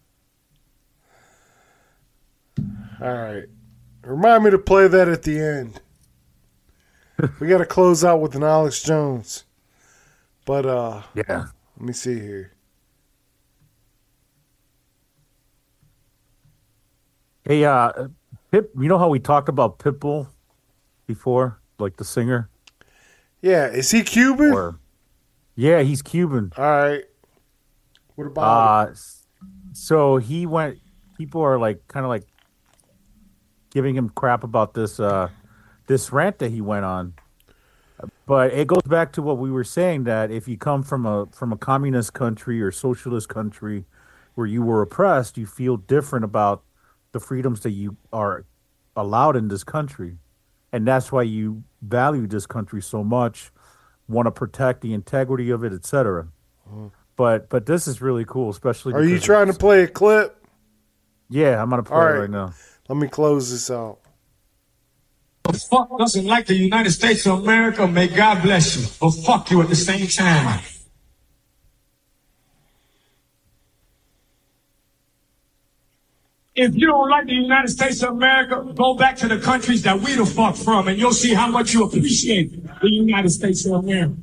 All right. Remind me to play that at the end. We got to close out with an Alex Jones. But uh, Yeah. let me see here. Hey, uh, Pip, you know how we talked about Pitbull before, like the singer? Yeah, is he Cuban? Or, yeah, he's Cuban. All right. What about Uh, s- so he went. People are like, kind of like, giving him crap about this, uh, this rant that he went on. But it goes back to what we were saying, that if you come from a from a communist country or socialist country where you were oppressed, you feel different about the freedoms that you are allowed in this country. And that's why you value this country so much, want to protect the integrity of it, et cetera. But but this is really cool, especially Are you because trying to it's- play a clip? Yeah, I'm gonna play All it right. right now. Let me close this out. But fuck doesn't like the United States of America, may God bless you. But fuck you at the same time. If you don't like the United States of America, go back to the countries that we the fuck from, and you'll see how much you appreciate the United States of America.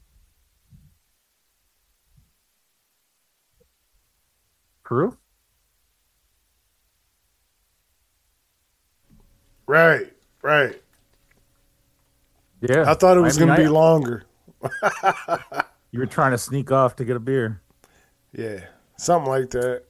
True? Right, right. Yeah. I thought it was mean, going to I- be longer. You were trying to sneak off to get a beer. Yeah, something like that.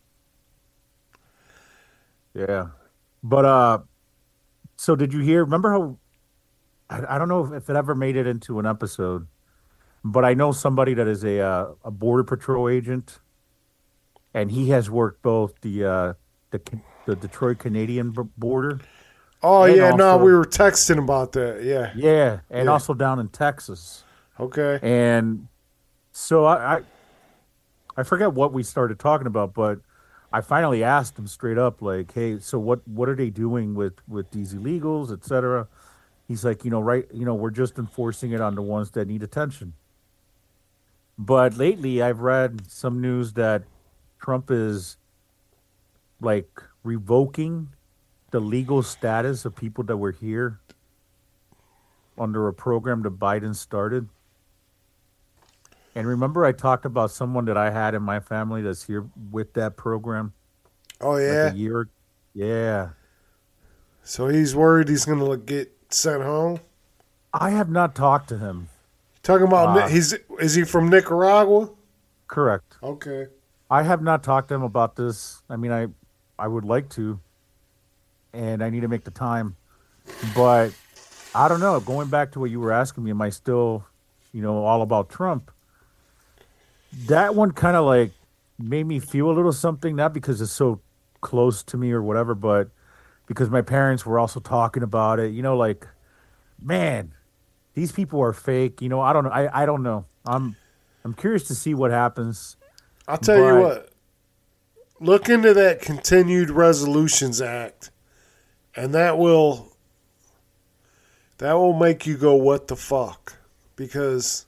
Yeah. But uh so did you hear, remember how I, I don't know if it ever made it into an episode, but I know somebody that is a uh, a border patrol agent, and he has worked both the uh the Ca- the Detroit Canadian b- border. Oh, And yeah, no, also- we were texting about that. Yeah. Yeah, and Yeah. also down in Texas. Okay. And so I, I I forget what we started talking about, but I finally asked him straight up, like, "Hey, so what what are they doing with with these illegals, et cetera?" He's like, "You know, right? You know, we're just enforcing it on the ones that need attention." But lately, I've read some news that Trump is like revoking the legal status of people that were here under a program that Biden started. And remember, I talked about someone that I had in my family that's here with that program. Oh, Like yeah. a year. Yeah. So he's worried he's going to get sent home? I have not talked to him. Talking about, Uh, Ni- he's is he from Nicaragua? Correct. Okay. I have not talked to him about this. I mean, I, I would like to, and I need to make the time. But I don't know. Going back to what you were asking me, am I still, you know, all about Trump? That one kind of like made me feel a little something, not because it's so close to me or whatever, but because my parents were also talking about it. You know, like, man, these people are fake. You know, I don't know. I, I don't know. I'm I'm curious to see what happens. I'll tell you But- what. Look into that Continued Resolutions Act, and that will that will make you go, what the fuck? Because,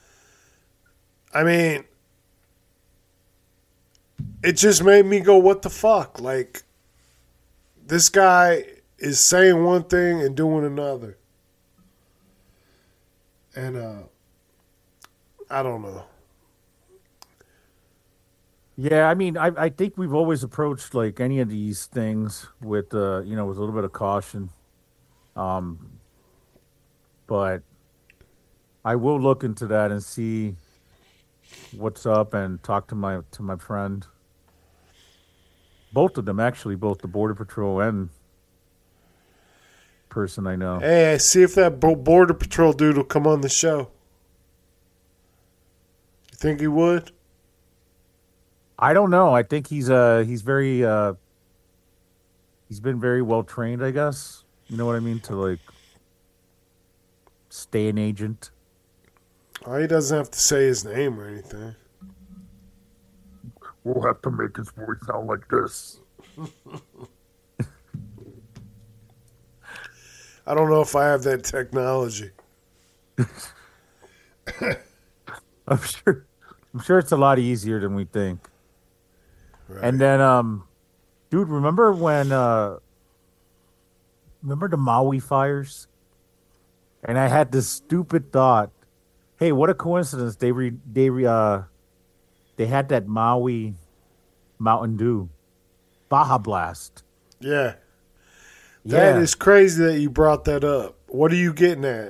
I mean, it just made me go, what the fuck? Like, this guy is saying one thing and doing another. And, uh, I don't know. Yeah, I mean, I I think we've always approached like any of these things with uh, you know, with a little bit of caution. Um, but I will look into that and see what's up and talk to my to my friend. Both of them, actually, both the Border Patrol and person I know. Hey, see if that Border Patrol dude will come on the show. You think he would? I don't know. I think he's uh he's very uh he's been very well trained, I guess. You know what I mean? To like stay an agent. Oh, he doesn't have to say his name or anything. We'll have to make his voice sound like this. I don't know if I have that technology. I'm sure I'm sure it's a lot easier than we think. Right. And then um dude, remember when uh remember the Maui fires? And I had this stupid thought, hey, what a coincidence they re, they re, uh they had that Maui Mountain Dew Baja Blast. Yeah. Yeah. That is crazy that you brought that up. What are you getting at?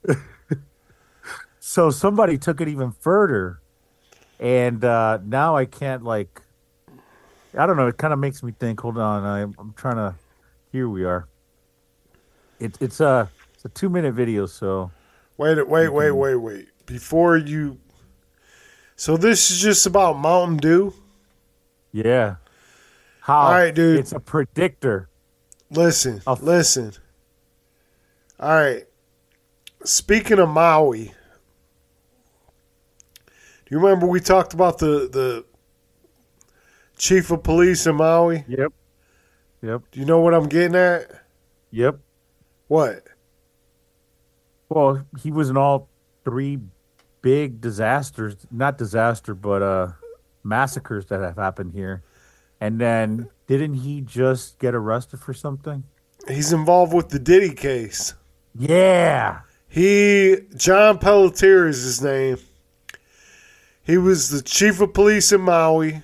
So somebody took it even further, and uh, now I can't, like, I don't know, it kind of makes me think, hold on, I, I'm trying to, here we are. It, it's, a, it's a two-minute video, so. Wait, wait, wait, wait, wait. Before you, so this is just about Mountain Dew? Yeah. How? All right, dude. It's a predictor. Listen, Of- listen. All right. Speaking of Maui, do you remember we talked about the, the chief of police in Maui? Yep. Yep. Do you know what I'm getting at? Yep. What? Well, he was in all three big disasters, not disaster, but uh, massacres that have happened here. And then didn't he just get arrested for something? He's involved with the Diddy case. Yeah. He, John Pelletier is his name. He was the chief of police in Maui.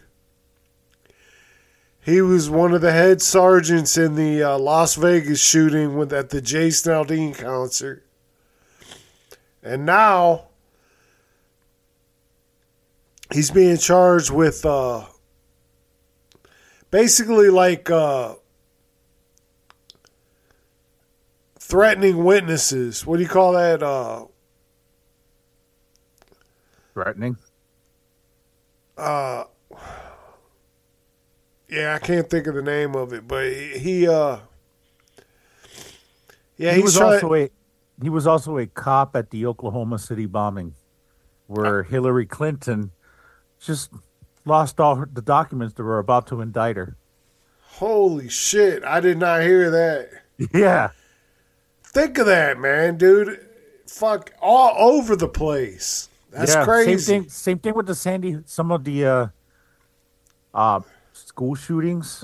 He was one of the head sergeants in the uh, Las Vegas shooting with, at the Jason Aldean concert. And now he's being charged with uh, basically like uh, threatening witnesses. What do you call that? Uh, Threatening? Uh, yeah, I can't think of the name of it, but he, he uh, yeah, he he's was trying, also a he was also a cop at the Oklahoma City bombing, where Hillary Clinton just lost all her, the documents that were about to indict her. Holy shit! I did not hear that. Yeah, think of that, man, dude. Fuck, all over the place. That's yeah, crazy. Same thing. Same thing with the Sandy. Some of the uh, uh, school shootings,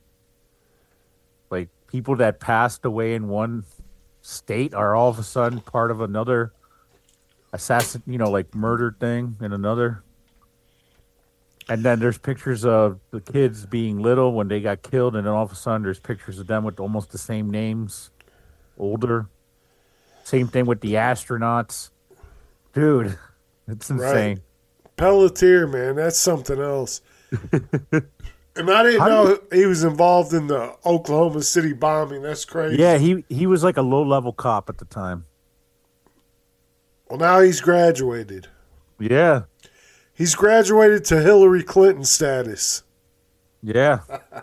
like people that passed away in one state are all of a sudden part of another assassin, you know, like murder thing in another. And then there's pictures of the kids being little when they got killed, and then all of a sudden there's pictures of them with almost the same names, older. Same thing with the astronauts, dude. It's insane. Right. Pelletier, man, that's something else. And I didn't How know do he was involved in the Oklahoma City bombing. That's crazy. Yeah, he he was like a low level cop at the time. Well, now he's graduated. Yeah, He's graduated to Hillary Clinton status. yeah.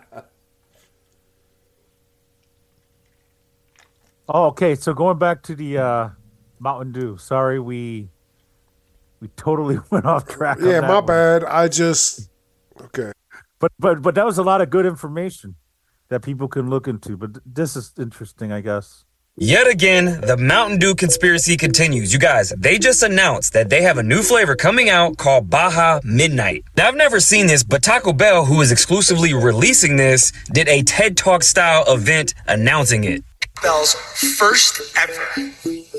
Oh, okay. So going back to the uh, Mountain Dew. Sorry, we we totally went off track. on Yeah, that my one. bad. I just okay. But but but that was a lot of good information that people can look into. But th- this is interesting, I guess. Yet again, the Mountain Dew conspiracy continues. You guys, they just announced that they have a new flavor coming out called Baja Midnight. Now, I've never seen this, but Taco Bell, who is exclusively releasing this, did a TED Talk style event announcing it. Bell's first ever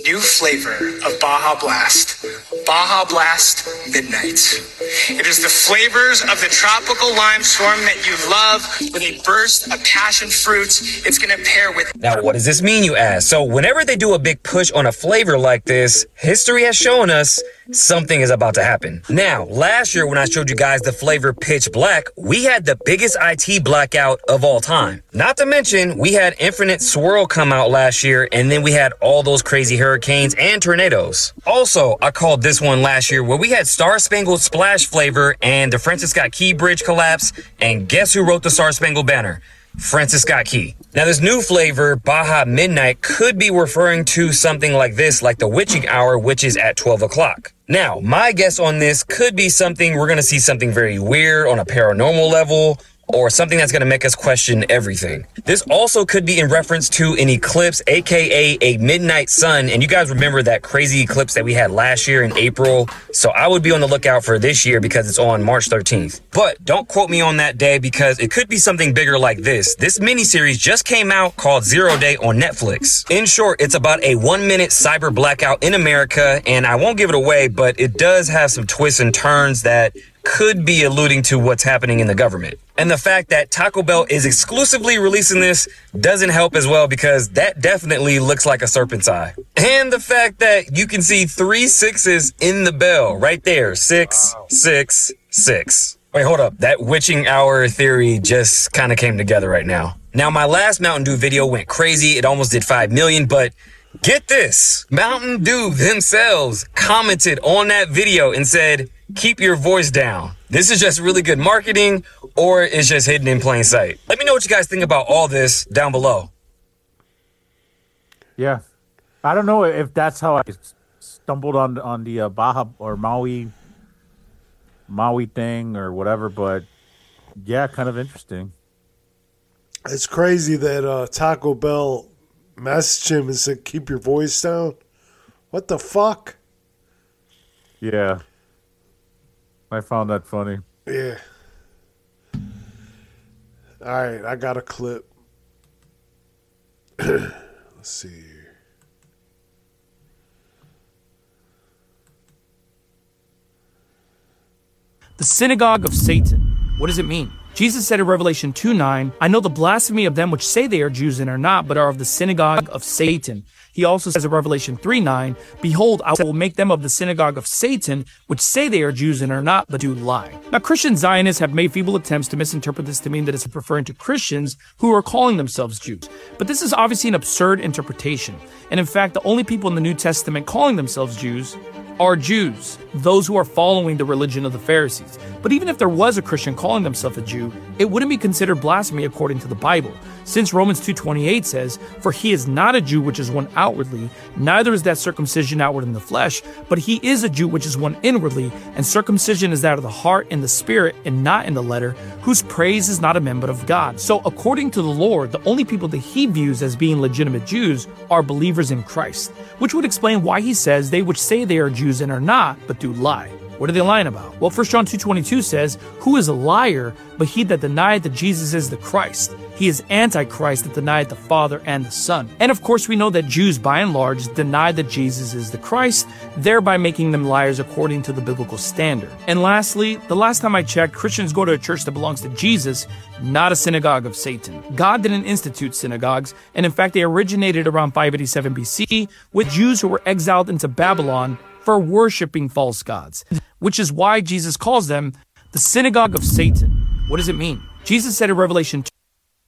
new flavor of Baja Blast. Baja Blast Midnight. It is the flavors of the tropical lime storm that you love with a burst of passion fruits. It's going to pair with... Now, what does this mean, you ask? So whenever they do a big push on a flavor like this, history has shown us something is about to happen. Now, last year when I showed you guys the flavor Pitch Black, we had the biggest I T blackout of all time. Not to mention, we had Infinite Swirl come out last year, and then we had all those crazy hurricanes and tornadoes. Also, I called this one last year where we had Star Spangled Splash flavor and the Francis Scott Key Bridge collapse, and guess who wrote the Star Spangled Banner? Francis Scott Key. Now, this new flavor, Baja Midnight, could be referring to something like this, like the witching hour, which is at twelve o'clock. Now, my guess on this could be something, we're going to see something very weird on a paranormal level, or something that's going to make us question everything. This also could be in reference to an eclipse, aka a midnight sun, and you guys remember that crazy eclipse that we had last year in April, so I would be on the lookout for this year because it's on March thirteenth. But don't quote me on that day because it could be something bigger like this. This miniseries just came out called Zero Day on Netflix. In short, it's about a one-minute cyber blackout in America, and I won't give it away, but it does have some twists and turns that could be alluding to what's happening in the government. And the fact that Taco Bell is exclusively releasing this doesn't help as well because that definitely looks like a serpent's eye. And the fact that you can see three sixes in the bell right there. Six, wow. six, six. Wait, hold up. That witching hour theory just kind of came together right now. Now, my last Mountain Dew video went crazy. It almost did five million, but get this. Mountain Dew themselves commented on that video and said, keep your voice down. This is just really good marketing, or it's just hidden in plain sight. Let me know what you guys think about all this down below. Yeah. I don't know if that's how I stumbled on on the uh, Baja or Maui Maui thing or whatever, but yeah, kind of interesting. It's crazy that uh, Taco Bell messaged him and said, keep your voice down. What the fuck? Yeah. I found that funny. Yeah. All right, I got a clip. Let's see here. The synagogue of Satan. What does it mean? Jesus said in Revelation two nine, I know the blasphemy of them which say they are Jews and are not, but are of the synagogue of Satan. He also says in Revelation three nine, behold, I will make them of the synagogue of Satan, which say they are Jews and are not, but do lie. Now, Christian Zionists have made feeble attempts to misinterpret this to mean that it's referring to Christians who are calling themselves Jews. But this is obviously an absurd interpretation. And in fact, the only people in the New Testament calling themselves Jews are Jews, those who are following the religion of the Pharisees. But even if there was a Christian calling themselves a Jew, it wouldn't be considered blasphemy according to the Bible, since Romans two twenty-eight says, for he is not a Jew which is one outwardly, neither is that circumcision outward in the flesh, but he is a Jew which is one inwardly, and circumcision is that of the heart and the spirit, and not in the letter, whose praise is not of men but of God. So according to the Lord, the only people that he views as being legitimate Jews are believers in Christ, which would explain why he says they which say they are Jews and are not, but do lie. What are they lying about? Well, First John two twenty-two says, who is a liar but he that denieth that Jesus is the Christ? He is Antichrist that denieth the Father and the Son. And of course, we know that Jews, by and large, deny that Jesus is the Christ, thereby making them liars according to the biblical standard. And lastly, the last time I checked, Christians go to a church that belongs to Jesus, not a synagogue of Satan. God didn't institute synagogues, and in fact, they originated around five eighty-seven B C with Jews who were exiled into Babylon for worshiping false gods, which is why Jesus calls them the synagogue of Satan. What does it mean? Jesus said in Revelation two,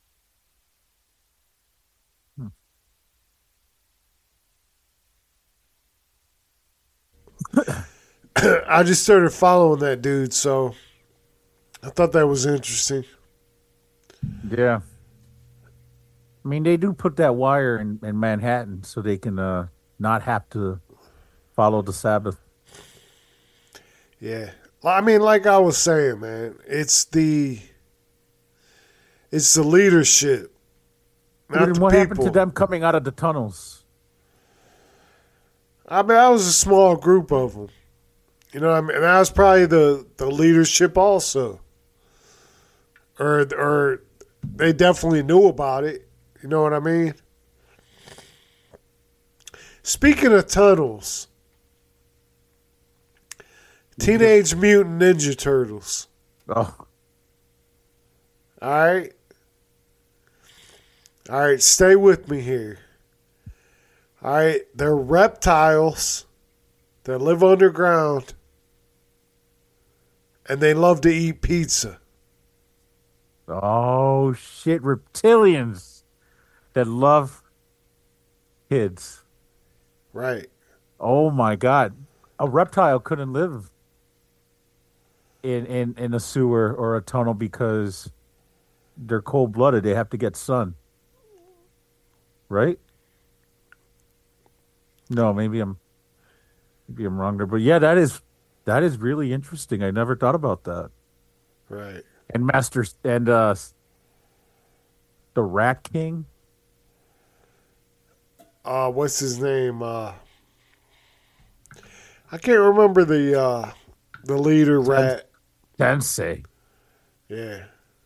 I just started following that dude, so I thought that was interesting. Yeah. I mean, they do put that wire in, in Manhattan so they can uh, not have to follow the Sabbath. Yeah. I mean, like I was saying, man, it's the it's the leadership. Not the what people. happened to them coming out of the tunnels? I mean, that was a small group of them. You know what I mean? And that was probably the, the leadership also. Or or they definitely knew about it. You know what I mean? Speaking of tunnels, Teenage Mutant Ninja Turtles. Oh. All right. All right, stay with me here. All right, they're reptiles that live underground, and they love to eat pizza. Oh, shit. Reptilians that love kids. Right. Oh, my God. A reptile couldn't live in, in, in a sewer or a tunnel because they're cold-blooded. They have to get sun. Right? No, maybe I'm maybe I'm wrong there. But yeah, that is that is really interesting. I never thought about that. Right. And Master and uh the Rat King. Uh what's his name? Uh I can't remember the uh the leader rat. Tensei. Yeah.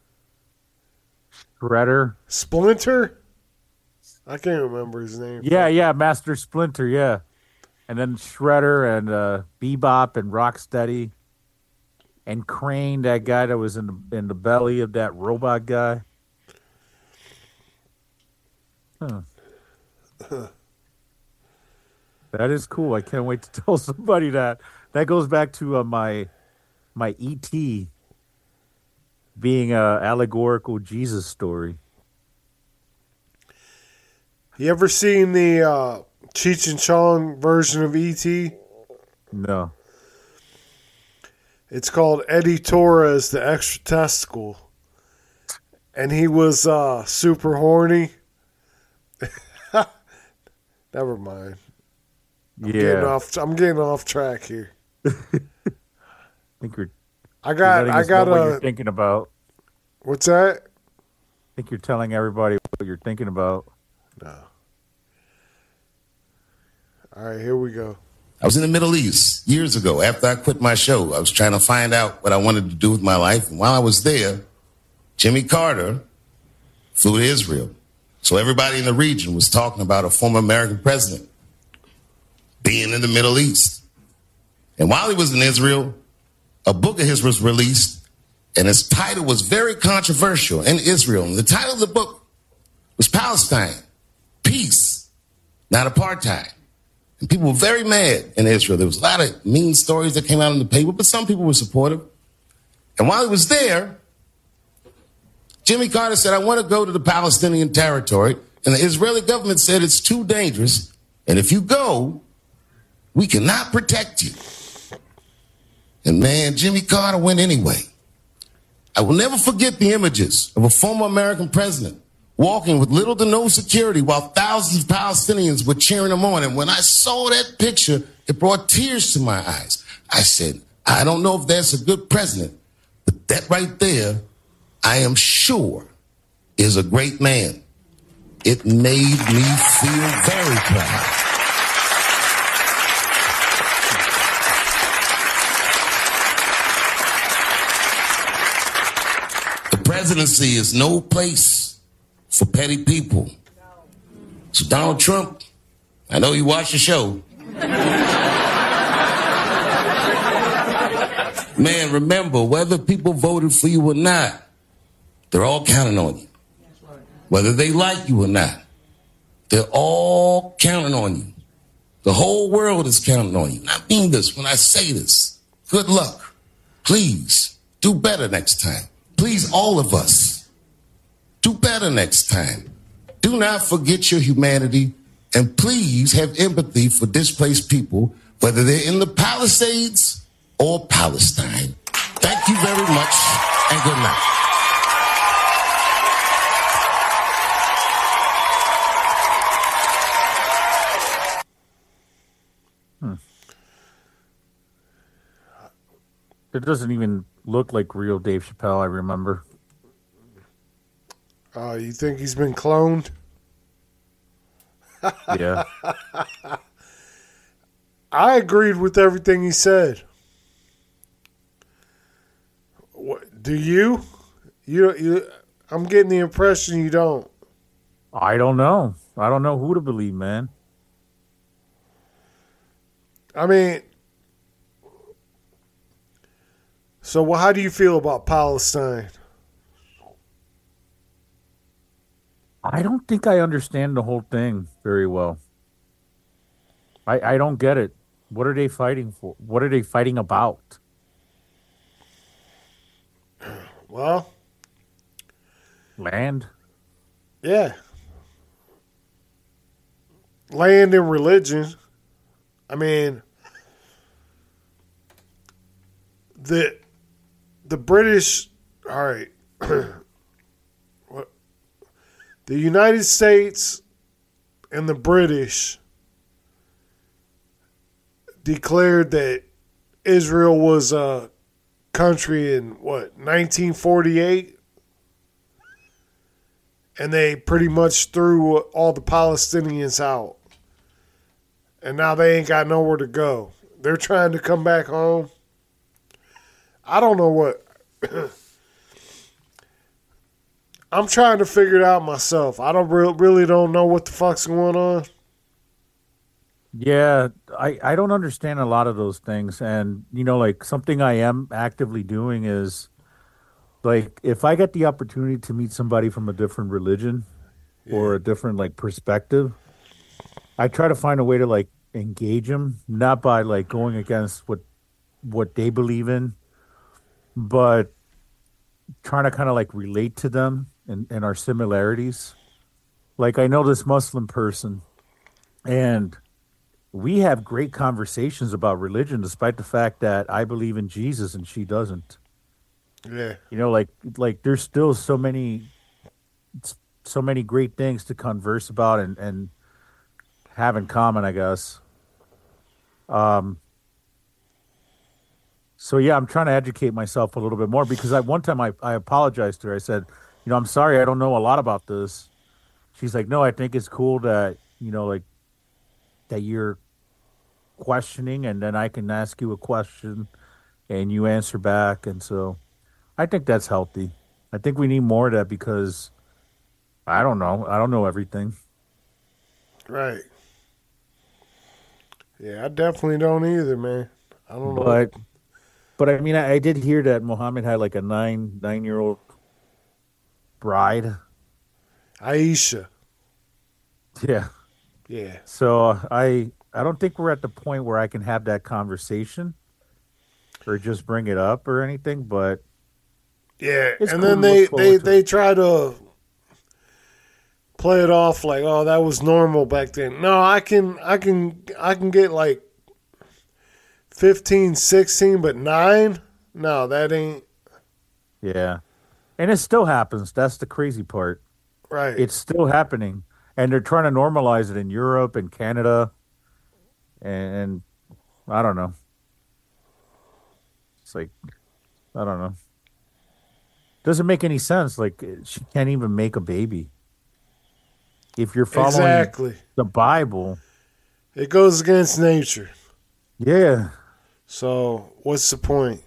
Shredder. Splinter? I can't remember his name. Yeah, yeah, Master Splinter, yeah. And then Shredder and uh, Bebop and Rocksteady and Crane, that guy that was in the, in the belly of that robot guy. Huh. That is cool. I can't wait to tell somebody that. That goes back to uh, my my E T being a allegorical Jesus story. You ever seen the uh, Cheech and Chong version of E T? No. It's called Eddie Torres, the Extra Testicle. And he was uh, super horny. Never mind. I'm Yeah. Getting off, I'm getting off track here. I think you're. I got. you're I got what a. you're thinking about. What's that? I think you're telling everybody what you're thinking about. No. All right, here we go. I was in the Middle East years ago. After I quit my show, I was trying to find out what I wanted to do with my life. And while I was there, Jimmy Carter flew to Israel. So everybody in the region was talking about a former American president being in the Middle East. And while he was in Israel, a book of his was released, and its title was very controversial in Israel. And the title of the book was Palestine, Peace, Not Apartheid. And people were very mad in Israel. There was a lot of mean stories that came out in the paper, but some people were supportive. And while he was there, Jimmy Carter said, I want to go to the Palestinian territory. And the Israeli government said it's too dangerous. And if you go, we cannot protect you. And man, Jimmy Carter went anyway. I will never forget the images of a former American president walking with little to no security while thousands of Palestinians were cheering him on. And when I saw that picture, it brought tears to my eyes. I said, I don't know if that's a good president, but that right there, I am sure, is a great man. It made me feel very proud. The presidency is no place for petty people. So Donald Trump, I know you watch the show. Man, remember, whether people voted for you or not, they're all counting on you. Whether they like you or not, they're all counting on you. The whole world is counting on you. I mean this when I say this. Good luck. Please do better next time. Please, all of us, do better next time. Do not forget your humanity, and please have empathy for displaced people, whether they're in the Palisades or Palestine. Thank you very much, and good night. Hmm. It doesn't even look like real Dave Chappelle, I remember. Uh, you think he's been cloned? Yeah. I agreed with everything he said. What, do you? You, you? I'm getting the impression you don't. I don't know. I don't know who to believe, man. I mean, so well, how do you feel about Palestine? I don't think I understand the whole thing very well. I I don't get it. What are they fighting for? What are they fighting about? Well, land. Yeah. Land and religion. I mean, the the British, all right. What? The United States and the British declared that Israel was a country in what, nineteen forty-eight? And they pretty much threw all the Palestinians out. And now they ain't got nowhere to go. They're trying to come back home. I don't know what. I'm trying to figure it out myself. I don't re- really don't know what the fuck's going on. Yeah, I, I don't understand a lot of those things. And, you know, like something I am actively doing is, like, if I get the opportunity to meet somebody from a different religion yeah. or a different, like, perspective, I try to find a way to, like, engage them, not by, like, going against what what they believe in, but trying to kind of, like, relate to them and, and our similarities. Like, I know this Muslim person, and we have great conversations about religion, despite the fact that I believe in Jesus and she doesn't. Yeah. You know, like like there's still so many so many great things to converse about and, and have in common, I guess. Um so yeah, I'm trying to educate myself a little bit more because I one time I, I apologized to her. I said, you know, I'm sorry, I don't know a lot about this. She's like, no, I think it's cool that, you know, like that you're questioning and then I can ask you a question and you answer back. And so I think that's healthy. I think we need more of that because I don't know. I don't know everything. Right. Yeah, I definitely don't either, man. I don't know. But, but I mean, I, I did hear that Muhammad had like a nine, nine-year-old bride. Aisha. Yeah. Yeah. So uh, I, I don't think we're at the point where I can have that conversation or just bring it up or anything, but yeah, it's and cool then to they look forward they, to. they try to play it off like, oh, that was normal back then. No, I can I can I can get like fifteen, sixteen, but nine? No, that ain't. Yeah. And it still happens. That's the crazy part. Right. It's still happening. And they're trying to normalize it in Europe and Canada. And, and I don't know. It's like, I don't know. Doesn't make any sense. Like, she can't even make a baby. If you're following exactly. the Bible, it goes against nature. Yeah. So, what's the point?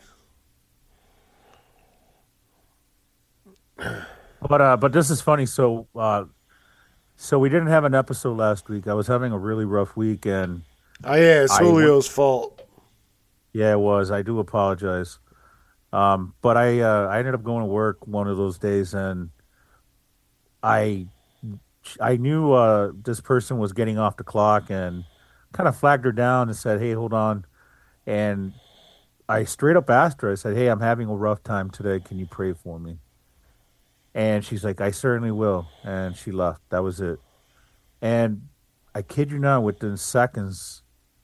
But uh, but this is funny. So, uh, so we didn't have an episode last week. I was having a really rough week, and oh yeah, it's I Julio's went, fault. Yeah, it was. I do apologize. Um, but I uh, I ended up going to work one of those days, and I I knew uh, this person was getting off the clock, and kind of flagged her down and said, "Hey, hold on." And I straight up asked her. I said, "Hey, I'm having a rough time today. Can you pray for me?" And she's like, "I certainly will." And she left. That was it. And I kid you not, within seconds.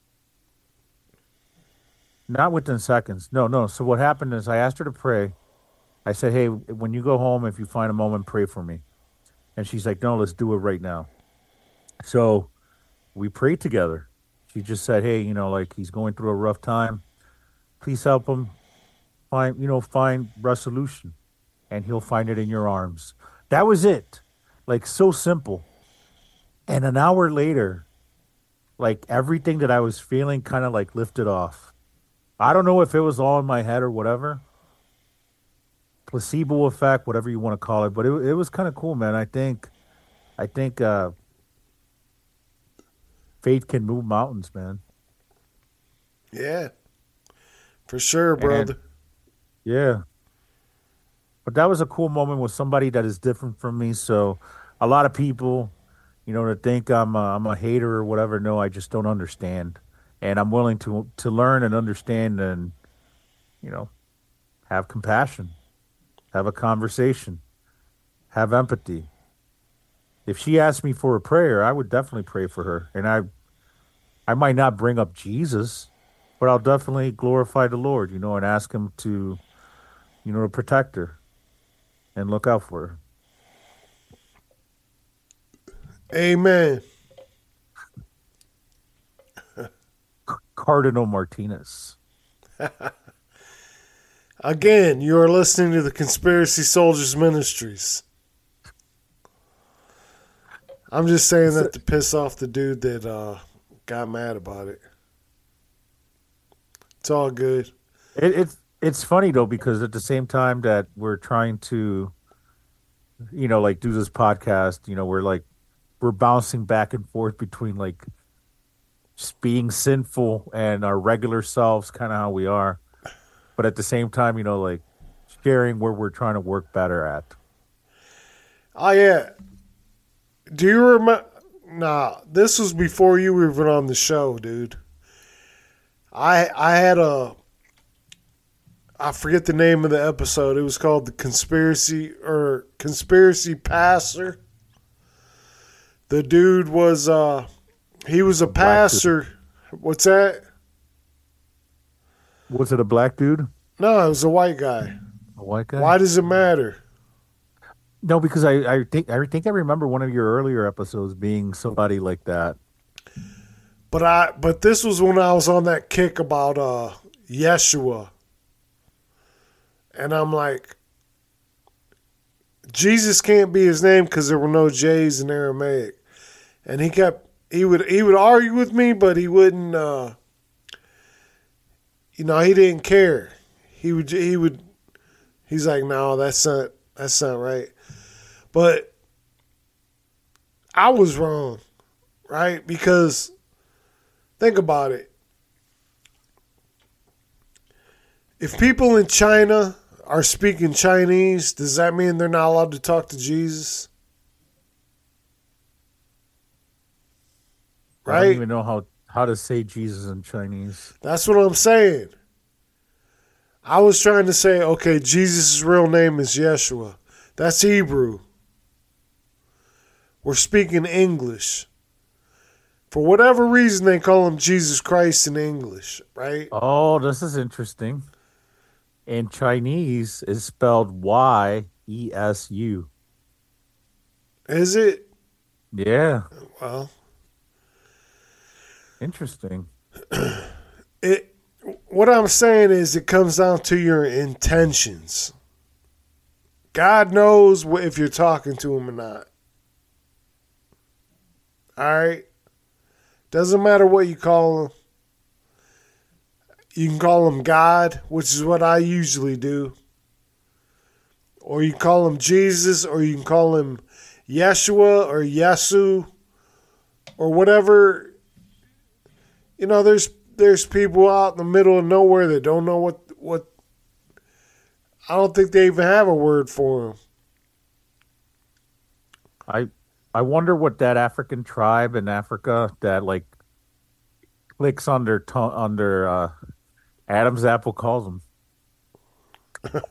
Not within seconds. No, no. So what happened is I asked her to pray. I said, "Hey, when you go home, if you find a moment, pray for me." And she's like, "No, let's do it right now." So we prayed together. She just said, "Hey, you know, like he's going through a rough time. Please help him find, you know, find resolution, and he'll find it in your arms." That was it. Like, so simple. And an hour later, like everything that I was feeling kind of like lifted off. I don't know if it was all in my head or whatever. Placebo effect, whatever you want to call it, but it it was kind of cool, man. I think, I think uh, faith can move mountains, man. Yeah. For sure, brother. And, yeah. But that was a cool moment with somebody that is different from me. So a lot of people, you know, to think I'm a, I'm a hater or whatever, no, I just don't understand. And I'm willing to to learn and understand and, you know, have compassion, have a conversation, have empathy. If she asked me for a prayer, I would definitely pray for her. And I I might not bring up Jesus, but I'll definitely glorify the Lord, you know, and ask him to, you know, to protect her and look out for her. Amen. Cardinal Martinez. Again, you are listening to the Conspiracy Soldiers Ministries. I'm just saying that to piss off the dude that uh, got mad about it. It's all good. It, it's it's funny though, because at the same time that we're trying to, you know, like do this podcast, you know, we're like we're bouncing back and forth between like just being sinful and our regular selves, kind of how we are, but at the same time, you know, like sharing where we're trying to work better at. Oh yeah. Do you remember? Nah, this was before you were even on the show, dude. I I had a. I forget the name of the episode. It was called the Conspiracy or Conspiracy Pastor. The dude was uh, he was a pastor. What's that? Was it a black dude? No, it was a white guy. A white guy. Why does it matter? No, because I, I think I think I remember one of your earlier episodes being somebody like that. But I but this was when I was on that kick about uh, Yeshua. And I'm like, Jesus can't be his name because there were no J's in Aramaic. And he kept he would he would argue with me, but he wouldn't uh, you know, he didn't care. He would he would he's like, no, that's not that's not right. But I was wrong, right? Because think about it. If people in China are speaking Chinese, does that mean they're not allowed to talk to Jesus? Right? I don't even know how, how to say Jesus in Chinese. That's what I'm saying. I was trying to say, okay, Jesus' real name is Yeshua. That's Hebrew. We're speaking English. For whatever reason, they call him Jesus Christ in English, right? Oh, this is interesting. In Chinese, it's spelled Y E S U. Is it? Yeah. Well. Interesting. It. What I'm saying is it comes down to your intentions. God knows if you're talking to him or not. All right? Doesn't matter what you call him. You can call him God, which is what I usually do. Or you call him Jesus, or you can call him Yeshua or Yesu or whatever. You know, there's there's people out in the middle of nowhere that don't know what what I don't think they even have a word for him. I I wonder what that African tribe in Africa that like clicks under to- under uh, Adam's apple calls them.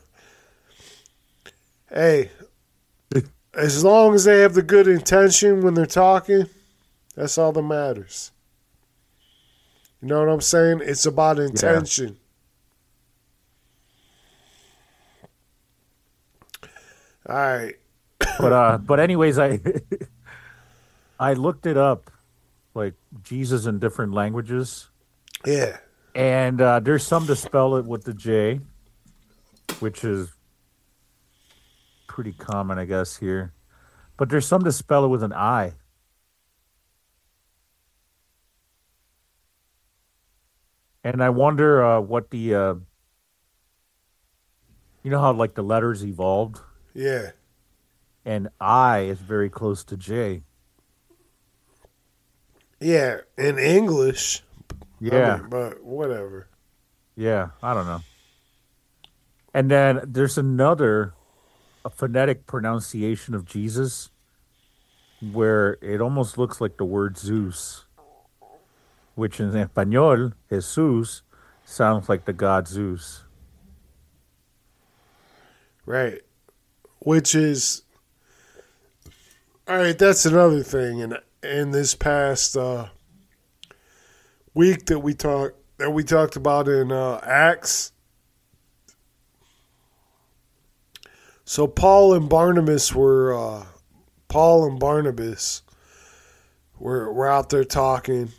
Hey, as long as they have the good intention when they're talking, that's all that matters. You know what I'm saying? It's about intention. Yeah. All right. But uh, but anyways, I I looked it up, like Jesus in different languages. Yeah. And uh, there's some to spell it with the J, which is pretty common, I guess, here. But there's some to spell it with an I. And I wonder uh, what the, uh, you know how like the letters evolved? Yeah. And I is very close to J. Yeah, in English. Yeah. I mean, but whatever. Yeah, I don't know. And then there's another a phonetic pronunciation of Jesus where it almost looks like the word Zeus, which in Espanol, Jesus, sounds like the god Zeus. Right. Which is, all right, that's another thing. And in this past uh, week that we talked that we talked about in uh, Acts, so Paul and Barnabas were uh, Paul and Barnabas were were out there talking,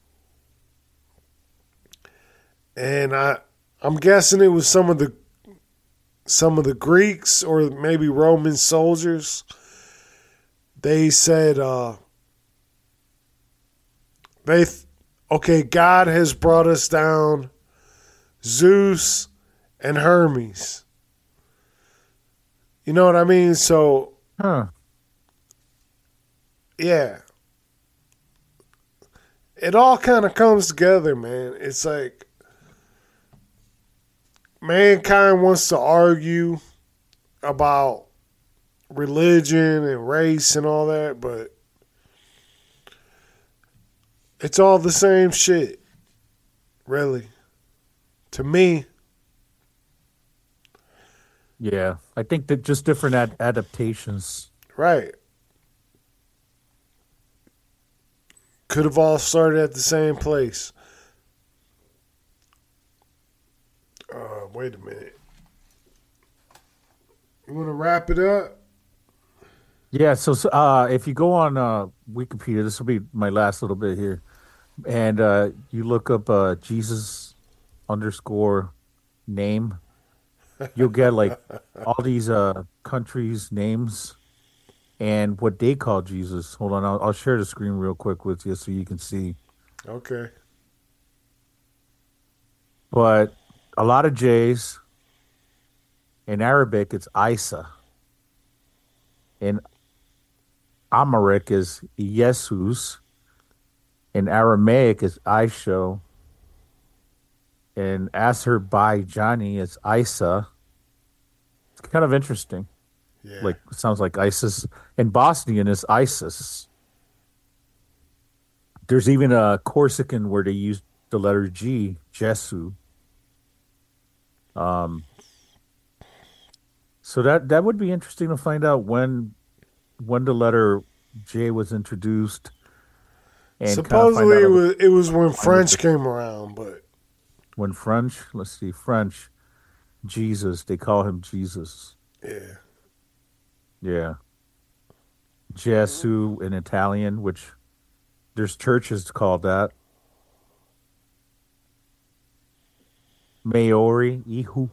and I I'm guessing it was some of the some of the Greeks or maybe Roman soldiers. They said, uh, they, th- okay, God has brought us down Zeus and Hermes. You know what I mean? So, huh. yeah. It all kind of comes together, man. It's like mankind wants to argue about religion and race and all that, but it's all the same shit, really, to me. Yeah, I think that just different ad- adaptations. Right. Could have all started at the same place. Uh, wait a minute. You want to wrap it up? Yeah, so uh, if you go on uh, Wikipedia, this will be my last little bit here, and uh, you look up uh, Jesus underscore name, you'll get like all these uh, countries' names and what they call Jesus. Hold on, I'll, I'll share the screen real quick with you so you can see. Okay. But a lot of J's. In Arabic, it's Isa. In Amharic is Jesus. In Aramaic is Aisha. In Azerbaijani it's Isa. It's kind of interesting. Yeah. Like it sounds like ISIS. In Bosnian is ISIS. There's even a Corsican where they use the letter G, Jesu. Um So that, that would be interesting to find out when when the letter J was introduced. And supposedly kind of it was it was when French came around, but when French, let's see, French, Jesus, they call him Jesus. Yeah. Yeah. Gesù in Italian, which there's churches called that. Maori, Ihu.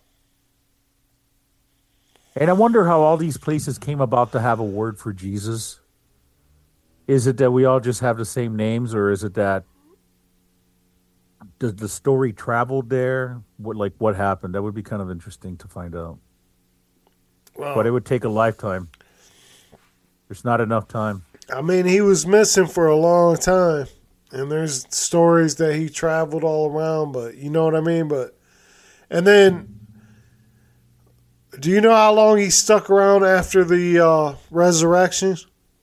And I wonder how all these places came about to have a word for Jesus. Is it that we all just have the same names, or is it that does the story traveled there? What like what happened? That would be kind of interesting to find out. Well, but it would take a lifetime. There's not enough time. I mean, he was missing for a long time, and there's stories that he traveled all around. But you know what I mean. But and then. Do you know how long he stuck around after the uh, resurrection?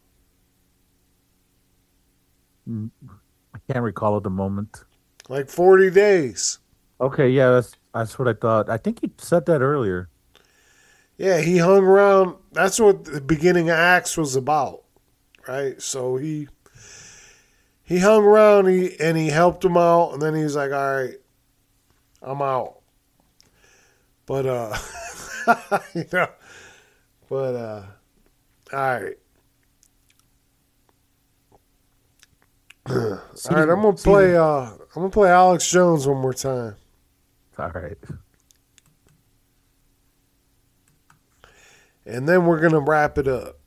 I can't recall at the moment. Like forty days. Okay, yeah, that's that's what I thought. I think he said that earlier. Yeah, he hung around. That's what the beginning of Acts was about, right? So he he hung around he, and he helped him out, and then he was like, all right, I'm out. But, uh... you know, but uh, all right, all right. I'm gonna play. Uh, I'm gonna play Alex Jones one more time. All right, and then we're gonna wrap it up.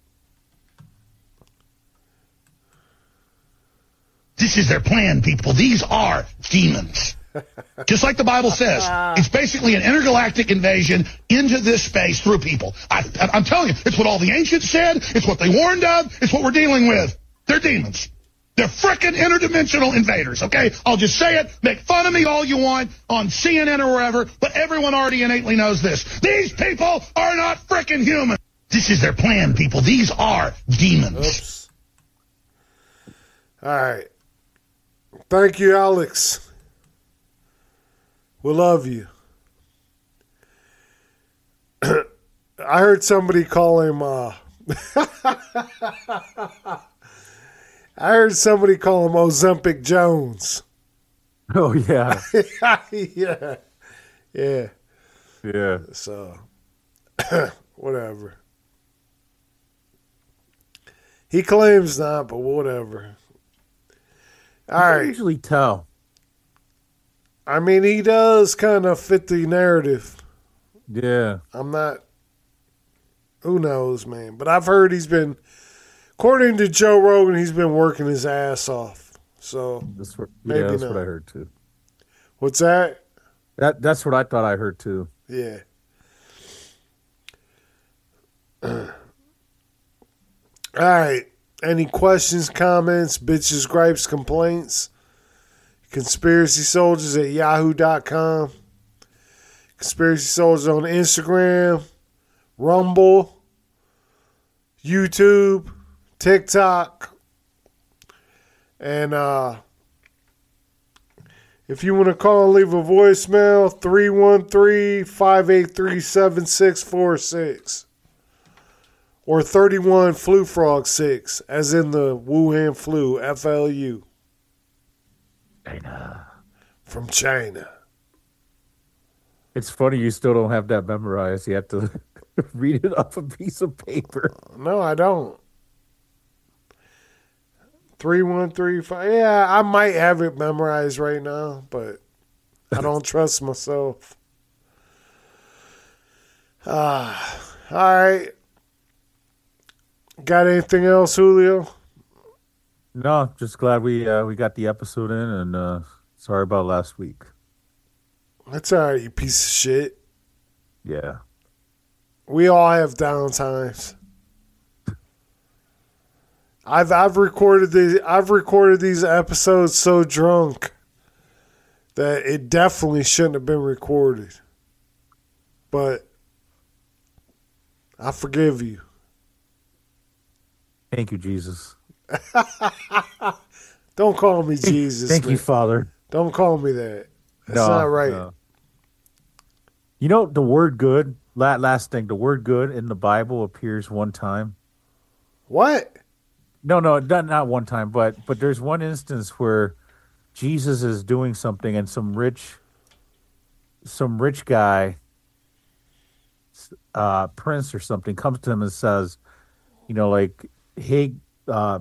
This is their plan, people. These are demons. Just like the Bible says, it's basically an intergalactic invasion into this space through people. I, I'm telling you, it's what all the ancients said. It's what they warned of. It's what we're dealing with. They're demons. They're frickin' interdimensional invaders, okay? I'll just say it. Make fun of me all you want on C N N or wherever, but everyone already innately knows this. These people are not frickin' human. This is their plan, people. These are demons. Oops. All right. Thank you, Alex. We love you. I heard somebody call him, uh, I heard somebody call him Ozempic Jones. Oh, yeah. yeah. Yeah. Yeah. So, whatever. He claims not, but whatever. All I right. usually tell. I mean, he does kind of fit the narrative. Yeah. I'm not, who knows, man. But I've heard he's been, according to Joe Rogan, he's been working his ass off. So, That's what, maybe yeah, that's not. what I heard too. What's that? That That's what I thought I heard too. Yeah. All right. Any questions, comments, bitches, gripes, complaints? Conspiracy Soldiers at yahoo dot com. Conspiracy Soldiers on Instagram, Rumble, YouTube, TikTok. And uh, if you want to call and leave a voicemail, three one three, five eight three, seven six four six. Or thirty-one Flu Frog six, as in the Wuhan flu, F L U. China. From China. It's funny you still don't have that memorized. You have to read it off a piece of paper. No, I don't. three one three five. Yeah, I might have it memorized right now, but I don't trust myself. Ah, uh, all right. Got anything else, Julio? No, just glad we uh, we got the episode in, and uh, sorry about last week. That's all right, you piece of shit. Yeah. We all have down times. I've I've recorded these I've recorded these episodes so drunk that it definitely shouldn't have been recorded. But I forgive you. Thank you, Jesus. Don't call me Jesus. Thank man. you, Father. Don't call me that. That's No, not right. no. You know, the word good, la- last thing, the word good in the Bible appears one time. What? No, no, not, not one time, but but there's one instance where Jesus is doing something and some rich, some rich guy, uh, prince or something, comes to him and says, you know, like, hey, uh,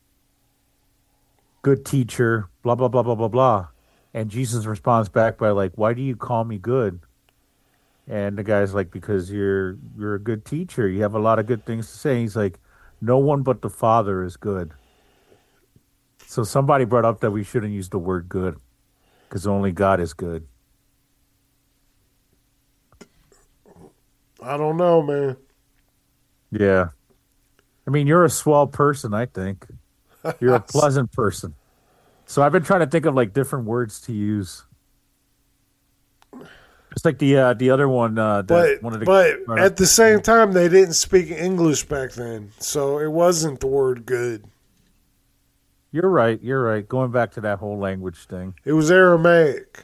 good teacher, blah, blah, blah, blah, blah, blah. And Jesus responds back by like, why do you call me good? And the guy's like, because you're you're a good teacher. You have a lot of good things to say. He's like, no one but the Father is good. So somebody brought up that we shouldn't use the word good because only God is good. I don't know, man. Yeah. I mean, you're a swell person, I think. You're a pleasant person. So I've been trying to think of like different words to use. It's like the uh, the other one. Uh, that But one of the, but at the same time, they didn't speak English back then, so it wasn't the word good. You're right. You're right. Going back to that whole language thing. It was Aramaic,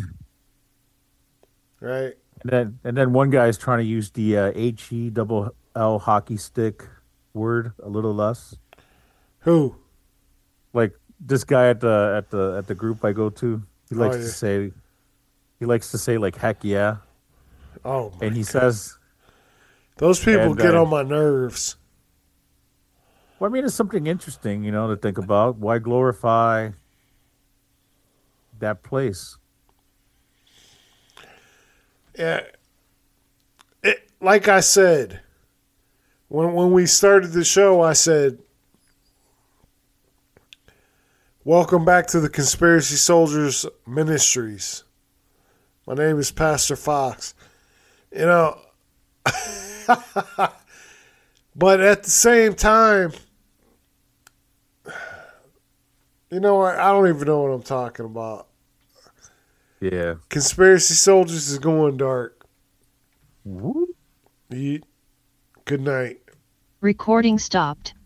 right? And then and then one guy is trying to use the uh, H E double L hockey stick word a little less. Who? Like this guy at the at the at the group I go to. He likes Oh, yeah. to say. He likes to say like heck yeah. Oh, my and he God. says Those people and, get uh, on my nerves. Well, I mean, it's something interesting, you know, to think about. Why glorify that place? Yeah, it, like I said, when when we started the show, I said, "Welcome back to the Conspiracy Soldiers Ministries." My name is Pastor Fox. You know, but at the same time, You know what? I don't even know what I'm talking about. Yeah. Conspiracy Soldiers is going dark. Whoop. Yeet. Good night. Recording stopped.